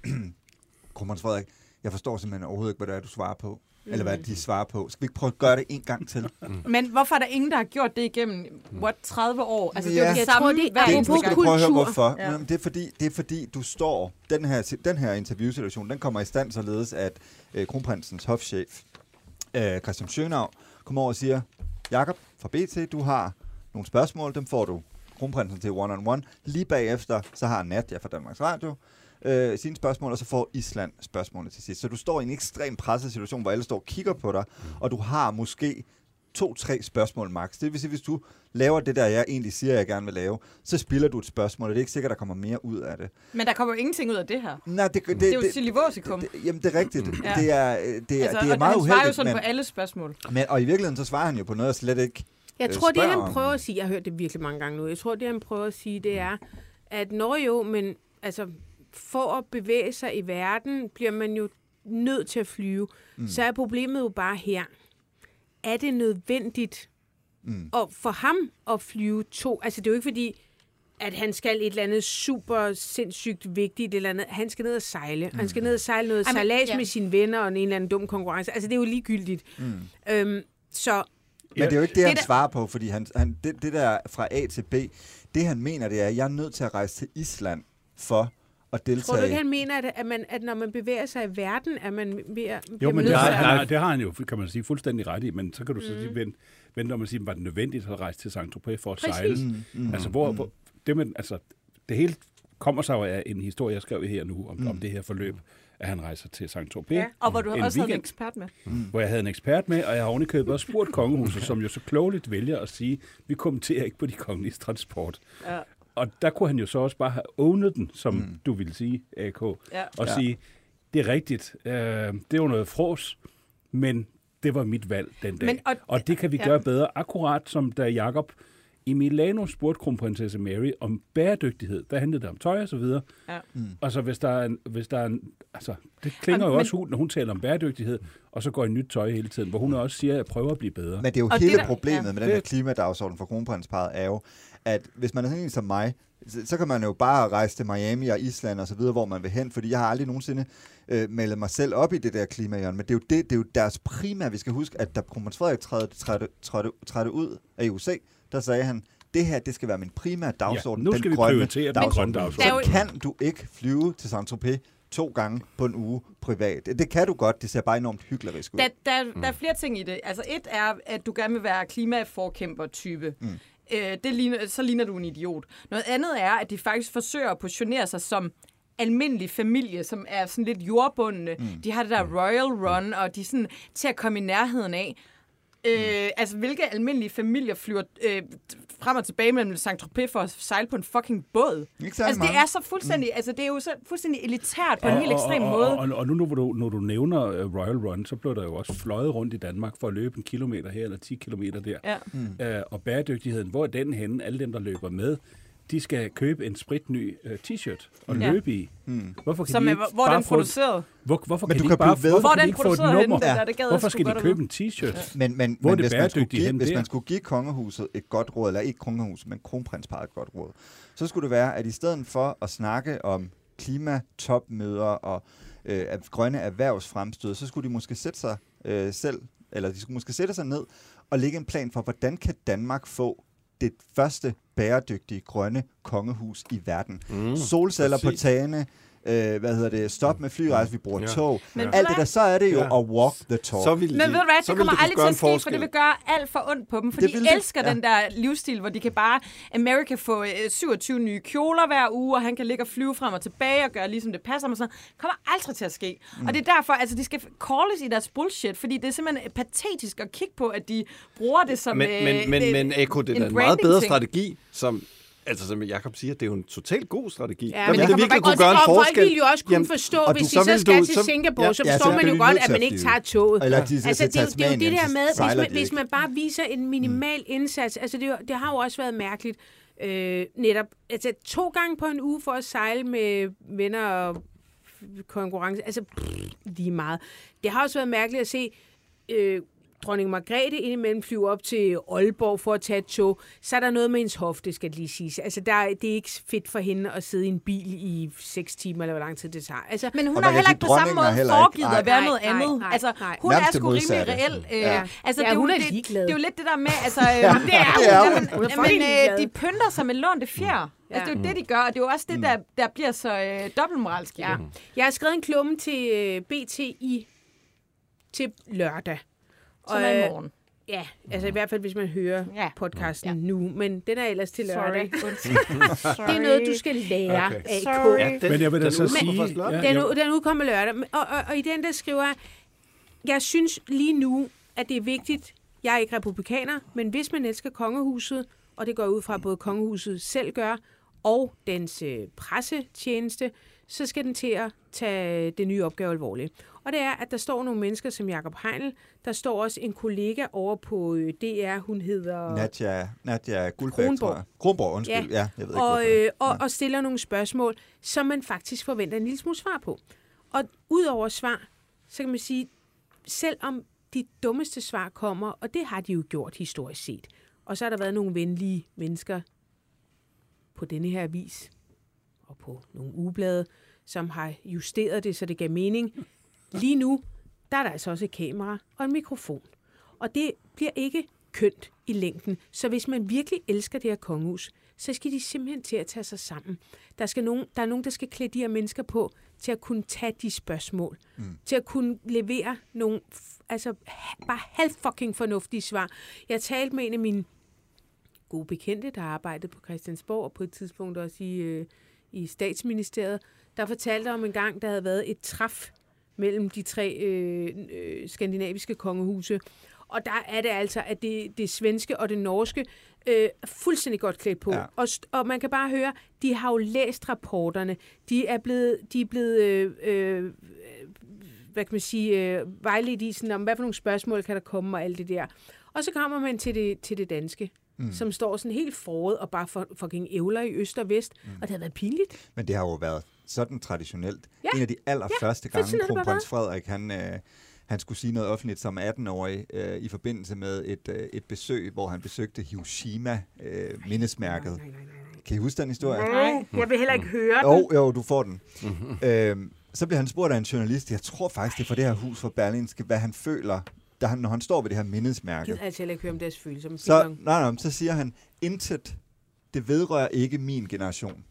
Kronprins Frederik, jeg forstår simpelthen overhovedet ikke, hvad det er, du svarer på. Mm. Eller hvad de svarer på. Skal vi ikke prøve at gøre det en gang til? Mm. Men hvorfor er der ingen, der har gjort det igennem, what, tredive år? Altså, ja. det er jo det samme. Det, det, det, det skal du prøve at høre, hvorfor. Ja. Det, er fordi, det er fordi, du står... Den her, den her interviewsituation, den kommer i stand således, at øh, kronprinsens hofchef, øh, Christian Schönau, kommer over og siger, Jakob fra B T, du har nogle spørgsmål, dem får du kronprinsen til one-on-one. Lige bagefter, så har Nadia fra Danmarks Radio øh, sine spørgsmål, og så får Island spørgsmålene til sidst. Så du står i en ekstrem presset situation, hvor alle står og kigger på dig, og du har måske to-tre spørgsmål max. Det vil sige, hvis du laver det der, jeg egentlig siger, jeg gerne vil lave, så spiller du et spørgsmål, og det er ikke sikkert, der kommer mere ud af det. Men der kommer jo ingenting ud af det her. Nej, det, det, det er jo det, silivosikum. Det, jamen, det er rigtigt. Mm. Ja. Det er, det er, altså, det er meget uheldigt. Han svarer jo sådan men, på alle spørgsmål. Men, og i virkeligheden, så svarer han jo på noget, jeg slet ikke Jeg tror, det han prøver at sige, jeg har hørt det virkelig mange gange nu, jeg tror, det han prøver at sige, det er, at når jo, men altså, for at bevæge sig i verden, bliver man jo nødt til at flyve. Mm. Så er problemet jo bare her. Er det nødvendigt mm. at, for ham at flyve to? Altså, det er jo ikke fordi, at han skal et eller andet super sindssygt vigtigt eller andet. Han skal ned og sejle. Mm. Han skal ned og sejle noget Jamen, sejlads ja. med sine venner og en eller anden dum konkurrence. Altså, det er jo ligegyldigt. Mm. Øhm, så... Men det er jo ikke det, det han der... svarer på, fordi han, han, det, det der fra A til B, det han mener, det er, at jeg er nødt til at rejse til Island for at deltage. Tror du ikke, han mener, at, at, man, at når man bevæger sig i verden, er man ved at... Jo, men det har, nej, det har han jo, kan man sige, fuldstændig ret i, men så kan du så mm. sige, vent, vent når man siger, var det nødvendigt at rejse til Saint-Tropez for at Præcis. sejle? Mm. Mm. Altså, hvor, hvor det, men, altså, det hele kommer så af en historie, jeg skrev her nu, om, mm. om det her forløb, at han rejser til Saint-Tropez. Ja, og hvor du også weekend, havde en ekspert med. Mm. Hvor jeg havde en ekspert med, og jeg har ovenikøbet også spurgt kongehuset, som jo så klogeligt vælger at sige, vi kommenterer ikke på de kongelige transport. Ja. Og der kunne han jo så også bare have owned den, som mm. du ville sige, A K, ja. og ja. sige, det er rigtigt, øh, det var noget frås, men det var mit valg den dag. Men, og, og det kan vi ja. gøre bedre, akkurat som da Jakob i Milano spurgte kronprinsesse Mary om bæredygtighed. Der handlede det om tøj og så videre. Ja. Mm. Og så hvis der er en, hvis der er en, altså, det klinger jo men, også ud, når hun taler om bæredygtighed, og så går i nyt tøj hele tiden, hvor hun også siger, at jeg prøver at blive bedre. Men det er jo og hele det der, problemet ja. med den her klimadagsorden for kronprinsparet er jo, at hvis man er sådan en som mig, så, så kan man jo bare rejse til Miami og Island og så videre, hvor man vil hen, fordi jeg har aldrig nogensinde øh, meldet mig selv op i det der klimahjørne, men det er jo, det, det er jo deres primære, vi skal huske, at da kronprins Frederik trådte, trådte, trådte, trådte ud af U C, der sagde han, det her, det skal være min primære dagsorden, ja, nu skal den vi grønne prioritere den grønne dagsorden. Så kan du ikke flyve til Saint-Tropez to gange på en uge privat. Det kan du godt, det ser bare enormt hyklerisk ud. Der, der, der er flere ting i det. Altså et er, at du gerne vil være klimaforkæmper-type. Mm. Øh, det ligner, så ligner du en idiot. Noget andet er, at de faktisk forsøger at positionere sig som almindelig familie, som er sådan lidt jordbundne. Mm. De har det der royal run, og de er sådan til at komme i nærheden af. Øh, altså, hvilke almindelige familier flyver øh, frem og tilbage mellem Saint-Tropez for at sejle på en fucking båd? Altså, det er så fuldstændig, mm. altså, det er jo så fuldstændig elitært på og, en helt ekstrem og, måde. Og, og, og nu, når du, når du nævner uh, Royal Run, så blev der jo også fløjet rundt i Danmark for at løbe en kilometer her, eller ti kilometer der. Ja. Mm. Uh, og bæredygtigheden, hvor er den henne? Alle dem, der løber med, de skal købe en spritny uh, t-shirt og ja. løbe i. Mm. Hvorfor kan Som de er, hvor er den produceret? Hvor, hvorfor kan de ikke bare hvor hvorfor kan de ikke få et nummer? Der, det hvorfor skal de købe en t-shirt? Ja. Men, men, hvor men er det bæredygtigt hvis, hvis man skulle give kongehuset et godt råd, eller ikke kongehuset, men kronprinsparet et godt råd, så skulle det være, at i stedet for at snakke om klimatopmøder og øh, grønne erhvervsfremstød, så skulle de måske sætte sig øh, selv, eller de skulle måske sætte sig ned og lægge en plan for, hvordan kan Danmark få det første bæredygtige grønne kongehus i verden. Mm, Solceller præcis. på tagene, øh, hvad hedder det, stop med flyrejse, vi bruger ja. tog. Men alt det der, så er det jo ja. at walk the talk. Så vil de, Men ved du hvad, det kommer aldrig til at ske, for det vil gøre alt for ondt på dem, for de elsker det, ja. den der livsstil, hvor de kan bare, America få syvogtyve nye kjoler hver uge, og han kan ligge og flyve frem og tilbage og gøre ligesom det passer og sådan. Det kommer aldrig til at ske. Mm. Og det er derfor, altså de skal calles i deres bullshit, fordi det er simpelthen patetisk at kigge på, at de bruger det som men, øh, men, men, det, men Eko, det er en meget bedre ting. strategi, som Altså, som Jacob siger, det er jo en totalt god strategi. Ja, men men det kan virkelig man kunne gøre en forskel. Og folk vil jo også kunne Jamen, forstå, og hvis du, de så, så skal du, til så, Singapore, ja, så ja, forstår så man jo er godt, nødt at til man at ikke flyve. tager toget. Eller de skal altså, til det, er jo- det er jo det Tasmanien, der så med, hvis sejler man, de hvis ikke. man bare viser en minimal indsats. Altså, det, er jo- det har jo også været mærkeligt øh, netop. Altså, to gange på en uge for at sejle med venner og konkurrence. Altså, pff, lige meget. Det har også været mærkeligt at se... Øh, dronning Margrethe indimellem flyver op til Aalborg for at tage et tog, så er der noget med hendes hofte, skal det lige siges. Altså, der, det er ikke fedt for hende at sidde i en bil i seks timer, eller hvor lang tid det tager. Altså, men hun Og har man kan heller sige, ikke på samme måde dronningen har heller ikke- foregivet at være Nej, noget nej, andet. nej, Altså, nej. hun Nærmest er det sgu rimelig modsatte. reel. Øh, Ja. altså, Ja, det, er hun jo, er det, ligeglad. det er jo lidt det der med, altså, Ja, øh, det er hun. men, Hun er men fucking øh, ligeglad. de pynter sig med lånte fjer. Altså, det er jo det, de gør, og det er jo også det, der, der bliver så øh, dobbeltmoralsk. Ja. Jeg har skrevet en klumme til øh, B T i til lørdag. Som er i morgen. Ja, altså i hvert fald, hvis man hører Ja. podcasten Ja. nu. Men den er ellers til lørdag. Sorry. Det er noget, du skal lære Okay. af K. Sorry. Ja, den, Men jeg vil da den så udkommer sige... først lørdag. Ja, Den, jeg- u- den udkommer lørdag. Og, og, og i den der skriver jeg, jeg synes lige nu, at det er vigtigt, jeg er ikke republikaner, men hvis man elsker kongehuset, og det går ud fra, at både kongehuset selv gør, og dens øh, pressetjeneste, så skal den til at tage det nye opgave alvorligt. Og det er, at der står nogle mennesker som Jacob Heinl. Der står også en kollega over på øh, D R, hun hedder... Nadja, Nadja Guldbæk, Kronborg. tror jeg. Kronborg, undskyld. Ja, ja jeg ved ikke, og, hvorfor. øh, og, og stiller nogle spørgsmål, som man faktisk forventer en lille smule svar på. Og udover svar, så kan man sige, selvom de dummeste svar kommer, og det har de jo gjort historisk set, og så har der været nogle venlige mennesker på denne her avis, og på nogle ugeblade, som har justeret det, så det gav mening. Lige nu, der er der altså også et kamera og en mikrofon. Og det bliver ikke kønt i længden. Så hvis man virkelig elsker det her kongehus, så skal de simpelthen til at tage sig sammen. Der, skal nogen, der er nogen, der skal klæde de her mennesker på til at kunne tage de spørgsmål. Mm. Til at kunne levere nogle altså, bare halv fucking fornuftige svar. Jeg talte med en af mine gode bekendte, der arbejdede på Christiansborg, og på et tidspunkt også i, øh, i Statsministeriet, der fortalte om en gang, der havde været et træf mellem de tre øh, øh, skandinaviske kongehuse. Og der er det altså, at det, det svenske og det norske øh, er fuldstændig godt klædt på. Ja. Og, og man kan bare høre, de har jo læst rapporterne. De er blevet, de er blevet øh, øh, hvad kan man sige, øh, vejledt i sådan, om, hvad for nogle spørgsmål kan der komme og alt det der. Og så kommer man til det, til det danske, mm. som står sådan helt foråret og bare for, fucking ævler i øst og vest. Mm. Og det har været pinligt. Men det har jo været sådan traditionelt. Ja. En af de allerførste Ja, gange, sådan har det bare kronprins Frederik, han, øh, han skulle sige noget offentligt som atten-årig øh, i forbindelse med et, øh, et besøg, hvor han besøgte Hiroshima-mindesmærket. Øh, Nej, nej, nej, nej. kan I huske den historie? Nej, jeg vil heller ikke høre den. Jo, jo, du får den. Mm-hmm. Øhm, så bliver han spurgt af en journalist, jeg tror faktisk, det er for det her hus for Berlingske, hvad han føler, da han, når han står ved det her mindesmærke. Jeg gider altså heller ikke høre om deres følelser. Så, nej, nej, så siger han, intet, det vedrører ikke min generation.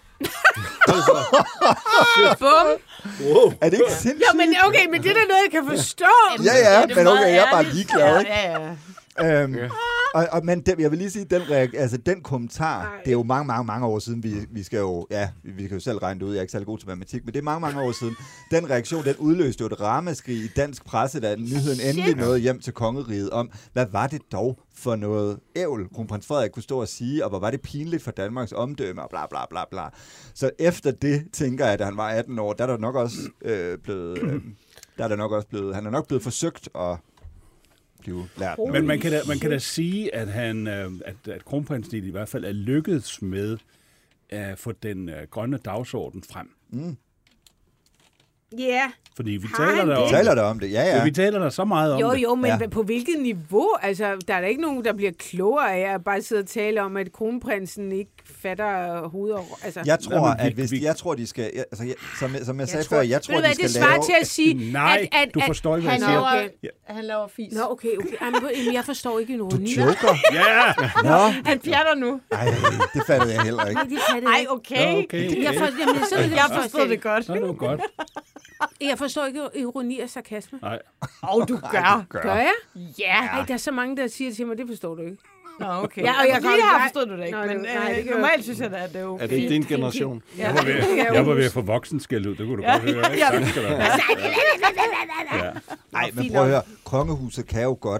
Bum! Wow. Er det ikke sindssygt? Jo, men okay, men det er da noget, jeg kan forstå. Ja, ja, Det er men meget okay, jeg er bare ærligt. ligeglad, ikke? Ja, ja, ja. Øhm, og, og, men den, jeg vil lige sige, den, reak- altså, den kommentar, Ej. det er jo mange, mange, mange år siden, vi, vi skal jo, ja, vi, vi kan jo selv regne det ud, jeg er ikke særlig god til matematik, men det er mange, mange år siden. Den reaktion, den udløste jo et ramaskrig i dansk presse, da nyheden endelig nåede hjem til kongeriget om, hvad var det dog for noget ævl, kronprins Frederik kunne stå og sige, og hvor var det pinligt for Danmarks omdømme, og bla bla bla bla. Så efter det, tænker jeg, da han var atten år, der er der nok også øh, blevet, øh, der er der nok også blevet, han er nok blevet forsøgt at blive lært. Men man kan da, man kan da sige, at, han, øh, at, at kronprinsen i hvert fald er lykkedes med at få den øh, grønne dagsorden frem. Mm. Ja. Yeah. Fordi vi Har taler han der det? om Taler der om det? Ja, ja. Ja, vi taler der så meget om Jo, det. jo, men Ja. ja. på hvilket niveau? Altså, der er da ikke nogen, der bliver klogere af at bare sidde og tale om, at kronprinsen ikke fatter hovedet. Altså, Jeg tror, Jamen, vi- at hvis vi- jeg tror, de skal, jeg, altså, jeg, som, jeg- som jeg, jeg sagde tror, før, jeg tror, ved du de hvad, skal det svarer lave... til at sige, Nej, at, at, du forstår ikke, hvad Han jeg siger. laver, okay. han laver fis. Nå, okay, okay. Jamen, jamen, jeg forstår ikke en Du ironi. joker? Ja! Nå, Han pjatter nu. ej, det fattede jeg heller ikke. Nej, det kan det Ej, ikke. okay. Nå, okay. Jeg, for, jamen, så, jeg, Jeg forstod det godt. Så er det jo godt. Jeg forstår ikke ironi og sarkasme. Nej. Åh, oh, du gør. Gør jeg? Ja. Ej, der er så mange, der siger til mig, det forstår du ikke. Nå, okay. Ja, og jeg Lige kan- har nej. forstået du det ikke, Nå, men nej, det øh, gør- normalt synes jeg da, at det er okay. Er det ikke din generation? Jeg var ved, jeg var ved at få voksenskæld ud, det kunne du godt høre. Ikke? Ja. Tak skal du have. Ja. Nej, men prøv at høre, kongehuset kan jo godt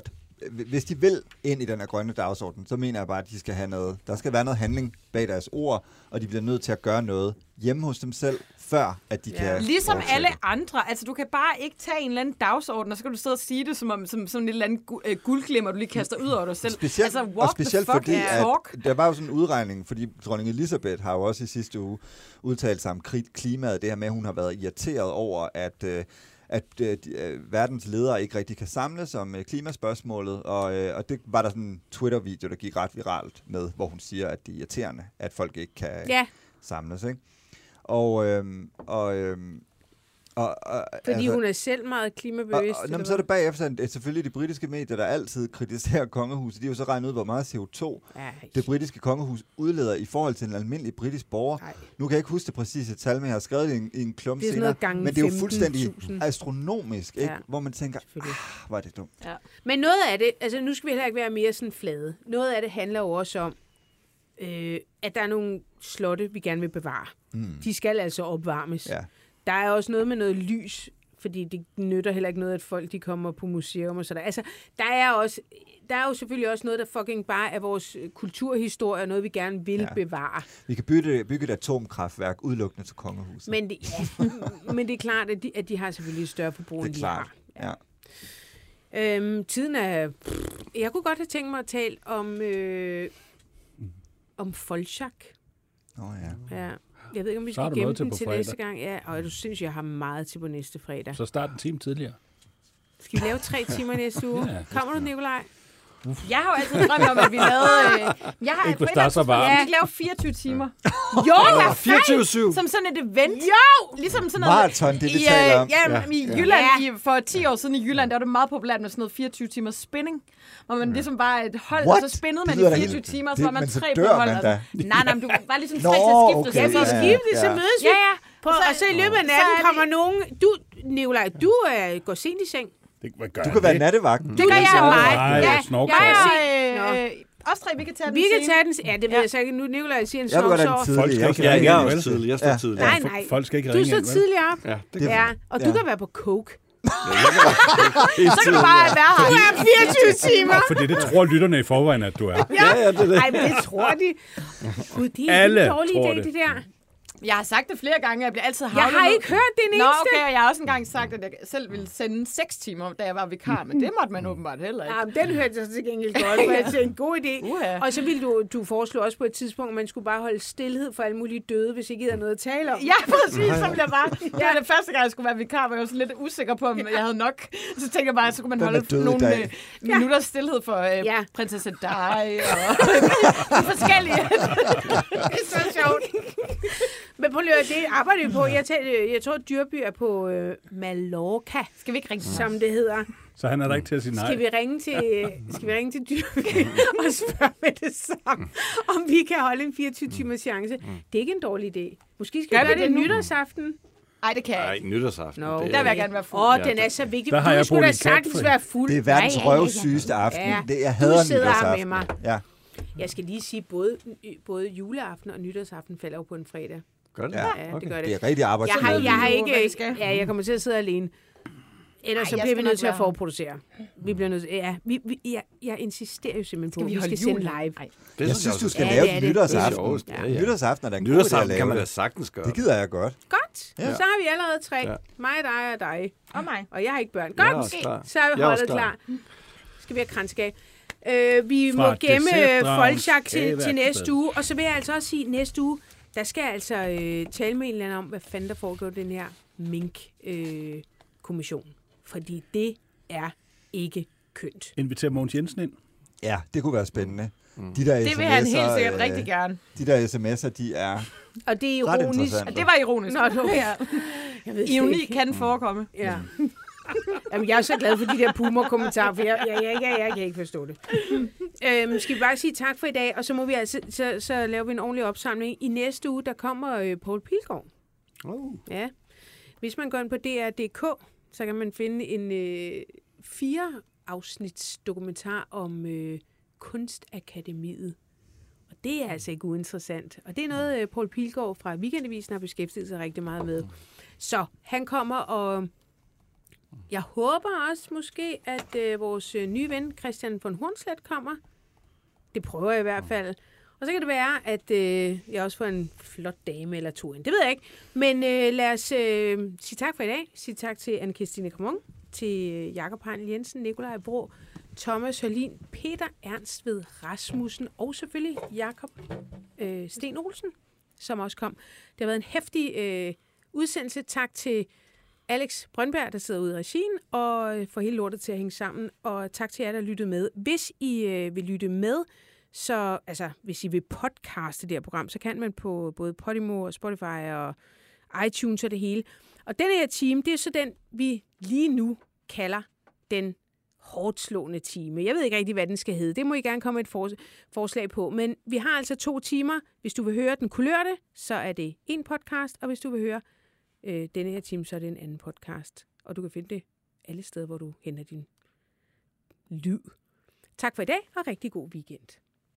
hvis de vil ind i den her grønne dagsorden, så mener jeg bare, at de skal have noget, der skal være noget handling bag deres ord, og de bliver nødt til at gøre noget hjemme hos dem selv, før at de ja. kan Ligesom fortsætte. alle andre. Altså, du kan bare ikke tage en eller anden dagsorden, og så kan du sidde og sige det som om som, som et eller andet gu- øh, guldglimmer, du lige kaster ud over dig selv. Specielt, altså, walk og specielt the fuck fordi, at talk. der var jo sådan en udregning, fordi dronning Elisabeth har jo også i sidste uge udtalt sig om klimaet, det her med, at hun har været irriteret over, at øh, at øh, de, øh, verdens ledere ikke rigtig kan samles om øh, klimaspørgsmålet, og, øh, og det var der sådan en Twitter-video, der gik ret viralt med, hvor hun siger, at det er irriterende, at folk ikke kan ja. samles, ikke? Og, øh, og, øh, og, og Fordi altså, hun er selv meget klimabevidst. Og, og, og så er det bagefter, at selvfølgelig de britiske medier, der altid kritiserer kongehuset, de har jo så regnet ud, hvor meget C O to Ej. det britiske kongehus udleder i forhold til en almindelig britisk borger. Ej. Nu kan jeg ikke huske det præcise tal, men jeg har skrevet det i en, i en klump det senere. Men det er jo fuldstændig femten tusind astronomisk, ikke? Ja. Hvor man tænker, ah, hvor er det dumt. Ja. Men noget af det, altså nu skal vi heller ikke være mere sådan flade. Noget af det handler jo også om, øh, at der er nogle slotte, vi gerne vil bevare. Mm. De skal altså opvarmes. Ja. Der er også noget med noget lys, fordi det nytter heller ikke noget, at folk de kommer på museum og sådan. Altså, der er også, der er jo selvfølgelig også noget, der fucking bare er vores kulturhistorie, og noget, vi gerne vil ja. bevare. Vi kan bygge, bygge et atomkraftværk udelukkende til kongehuset. Men det, ja, men det er klart, at de, at de har selvfølgelig et større forbrug, end de har. Ja. Øhm, tiden er... Jeg kunne godt have tænkt mig at tale om, øh, om Folchak. Åh oh, ja. Ja. Jeg ved ikke, om vi skal gemme den til, til næste gang. Ja, og du synes, jeg har meget til på næste fredag. Så start en time tidligere. Skal vi lave tre timer næste uge? Ja, kommer du, Nikolaj? Uf. Jeg har jo altid drømt om, at vi lavede... Øh, jeg har ikke hvis der er så varmt. Ja, vi laver fireogtyve timer. Jo, ja, fireogtyve syv Som sådan et event. Jo! Ligesom sådan noget... Marathon, det vi i, taler om. Ja, ja, i Jylland, ja. i, for ti år siden i Jylland, der var det meget populært med sådan noget fireogtyve timers spinning. Hvor man ligesom bare et hold, What? og så spændede man i fireogtyve timer, og så var man tre på hold. Altså. Nej, nej, men du var ligesom tre til at skifte. Ja, så skifte, så mødes vi. Ja, ja. På, og så i løbet af natten kommer nogen... Du, Nikolaj, du øh, går sent i seng. Det, hvad gør du kan være nattevagten. Det gør jeg mig. Nej, ja, jeg jeg er... Os tre, vi kan tage den Vi kan tage den... Ja, det ved jeg så ikke. Nu Nikolaj siger en jeg sovsår. Folk skal ikke ringe. Jeg er også tidlig. Jeg står tidligt. Nej, nej. Folk skal ikke ringe. Du står tidligt op. Ja, det ja. Og du kan være på coke. Så kan du bare være her. Du er fireogtyve timer. Fordi det tror lytterne i forvejen, at du er. Ja, ja, det er det. Ej, men det tror de. Gud, det er Alle en dårlig idé, det. det der. Jeg har sagt det flere gange, jeg bliver altid havlet. Jeg har ikke hørt det eneste. Nå, okay, og jeg har også engang sagt, at jeg selv ville sende seks timer, da jeg var vikar, men det måtte man åbenbart heller ikke. Ja, men den hørte jeg så til gengæld godt, for jeg tænkte, en god idé. Uh-huh. Og så ville du, du foreslå også på et tidspunkt, at man skulle bare holde stillhed for alle mulige døde, hvis ikke I havde noget at tale om. Ja, præcis, så ville jeg bare. Det var det første gang, jeg skulle være vikar, hvor jeg var sådan lidt usikker på, om jeg havde nok. Så tænkte jeg bare, så kunne man holde nogle øh, minutter stillhed for øh, ja. prinsesse Di og forskellige. Det er så sjovt. Men på det arbejder vi på. Jeg, tager, jeg tror, Dyrby er på øh, Mallorca. Skal vi ikke ringe, som det hedder? Så han er der ikke til at sige nej. Skal vi ringe til, skal vi ringe til Dyrby og spørge med det samme, om vi kan holde en fireogtyve timers chance? Det er ikke en dårlig idé. Måske skal vi gøre det nytårsaften. Nej, det kan jeg ikke. Nej, nytårsaften. No. Det der vil jeg gerne være fuld. Åh, oh, den er så vigtig. Der har jeg du skulle da boet i sagtens Katfri. være fuld. Det er verdens røvsygeste aften. Ja. Det, jeg hader Du sidder her nytårsaften. med mig. Ja. Jeg skal lige sige, både, både juleaften og nytårsaften falder jo på en fredag. Gør det? Ja, Ja, det gør det. det er rigtig arbejde. Jeg har, jeg har ikke... Hvad vi skal. Ja, jeg kommer til at sidde alene. Ellers Ej, så jeg bliver vi skal nødt nok til at være forproducere. Vi bliver nødt til... Ja, vi, vi, jeg, jeg insisterer jo simpelthen Skal på, vi at vi holde skal sende jul? live. Ej. Jeg synes, du skal Ja, lave det er det. nytårsaften. Det er Ja. Nytårsaften er da en god idé at Nytårsaften lave kan man da det. sagtens gøre. Det gider jeg godt. Godt. Ja. Så har vi allerede tre. Ja. Mig, dig og dig. Og mig. Og jeg har ikke børn. Jeg er Godt. også klar. Så er vi Jeg er holdet også klar. klar. Skal vi have kranskab? Øh, vi Fra må gemme dessertdragens Folchak til, til kagevært. næste uge. Og så vil jeg altså også sige, at næste uge, der skal jeg altså øh, tale med en eller anden om, hvad fanden der foregår den her mink-kommission. Øh, Fordi det er ikke kønt. Inviterer Mogens Jensen ind. Ja, det kunne være spændende. Mm. De der Det vil han helt sms'er, sikkert øh, rigtig gerne. De der sms'er, de er Og det er ret ironisk. interessante. Og det var ironisk. Nå, det var- ja. Jeg ved det Ironi ikke. kan forekomme. Ja. Jamen, jeg er så glad for de der Puma-kommentarer, for jeg, jeg, jeg, jeg, jeg kan ikke forstå det. øhm, skal vi bare sige tak for i dag, og så må vi altså, så, så laver vi en ordentlig opsamling. I næste uge, der kommer øh, Poul Pilgaard. Oh. Ja. Hvis man går ind på D R punktum D K, så kan man finde en øh, fire afsnits dokumentar om øh, Kunstakademiet. Og det er altså ikke uinteressant. Og det er noget, øh, Poul Pilgaard fra Weekendavisen har beskæftiget sig rigtig meget med. Så han kommer og Jeg håber også måske, at øh, vores øh, nye ven Christian von Hornslet kommer. Det prøver jeg i hvert fald. Og så kan det være, at øh, jeg også får en flot dame eller to ind. Det ved jeg ikke. Men øh, lad os øh, sige tak for i dag. Sige tak til Anne-Kirstine Kramon, til øh, Jakob Heinl Jensen, Nikolaj Vrå, Thomas Hørlin, Peter Ernstved Rasmussen og selvfølgelig Jakob øh, Sten Olsen, som også kom. Det har været en heftig øh, udsendelse. Tak til Alex Brøndberg, der sidder ude i regien, og får hele lortet til at hænge sammen. Og tak til jer, der lyttede med. Hvis I øh, vil lytte med, så altså, hvis I vil podcaste det her program, så kan man på både Podimo og Spotify og iTunes og det hele. Og den her time, det er så den, vi lige nu kalder den hårdt slående time. Jeg ved ikke rigtig, hvad den skal hedde. Det må I gerne komme et for- forslag på. Men vi har altså to timer. Hvis du vil høre den kulørte, så er det en podcast. Og hvis du vil høre øh, denne her time, så er det en anden podcast. Og du kan finde det alle steder, hvor du henter din lyd. Tak for i dag, og rigtig god weekend.